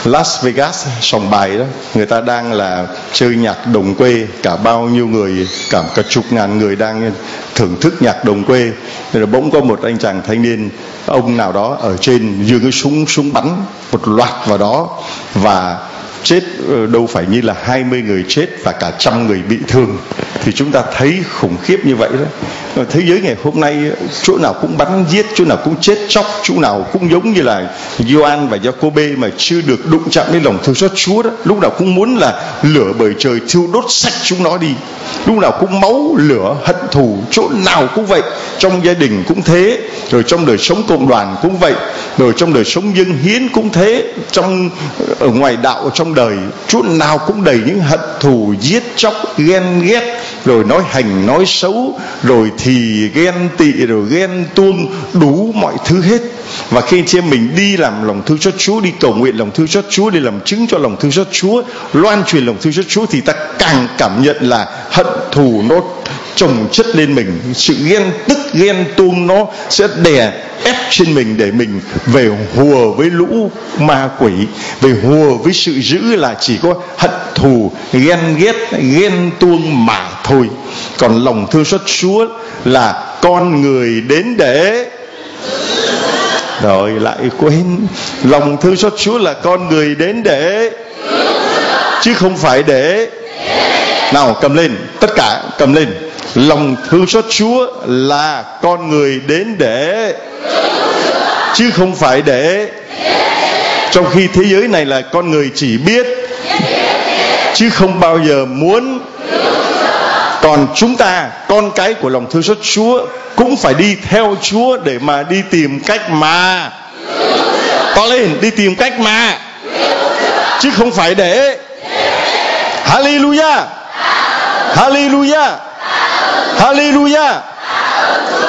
Las Vegas sòng bài đó, người ta đang là chơi nhạc đồng quê, cả bao nhiêu người, cả chục ngàn người đang thưởng thức nhạc đồng quê. Rồi bỗng có một anh chàng thanh niên, ông nào đó ở trên giương cái súng bắn một loạt vào đó, và chết đâu phải như là 20 người chết và cả 100 người bị thương. Thì chúng ta thấy khủng khiếp như vậy đó. Thế giới ngày hôm nay chỗ nào cũng bắn giết, chỗ nào cũng chết chóc, chỗ nào cũng giống như là Gioan và Giacôbê mà chưa được đụng chạm đến lòng thương xót Chúa đó. Lúc nào cũng muốn là lửa bầu trời thiêu đốt sạch chúng nó đi. Lúc nào cũng máu lửa hận thù, chỗ nào cũng vậy. Trong gia đình cũng thế, rồi trong đời sống cộng đoàn cũng vậy, rồi trong đời sống dân hiến cũng thế, ở ngoài đạo, trong đời chỗ nào cũng đầy những hận thù, giết chóc, ghen ghét, rồi nói hành nói xấu, rồi thì ghen tị, rồi ghen tuông, đủ mọi thứ hết. Và khi anh chị em mình đi làm lòng thương xót Chúa, đi cầu nguyện lòng thương xót Chúa, để làm chứng cho lòng thương xót Chúa, loan truyền lòng thương xót Chúa, thì ta càng cảm nhận là hận thù nó chồng chất lên mình, sự ghen tức ghen tuông nó sẽ đè ép trên mình, để mình về hùa với lũ ma quỷ, về hùa với sự dữ là chỉ có hận thù, ghen ghét, ghen tuông mà thôi. Còn lòng thương xót Chúa là con người đến để, rồi lại quên, lòng thương xót Chúa là con người đến để, chứ không phải để. Nào cầm lên, tất cả cầm lên. Lòng thương xót Chúa là con người đến để, chứ không phải để. Trong khi thế giới này là con người chỉ biết chứ không bao giờ muốn. Còn chúng ta, con cái của lòng thương xót Chúa, cũng phải đi theo Chúa để mà đi tìm cách mà to lên, đi tìm cách mà, chứ không phải để. Hallelujah, Hallelujah, Hallelujah.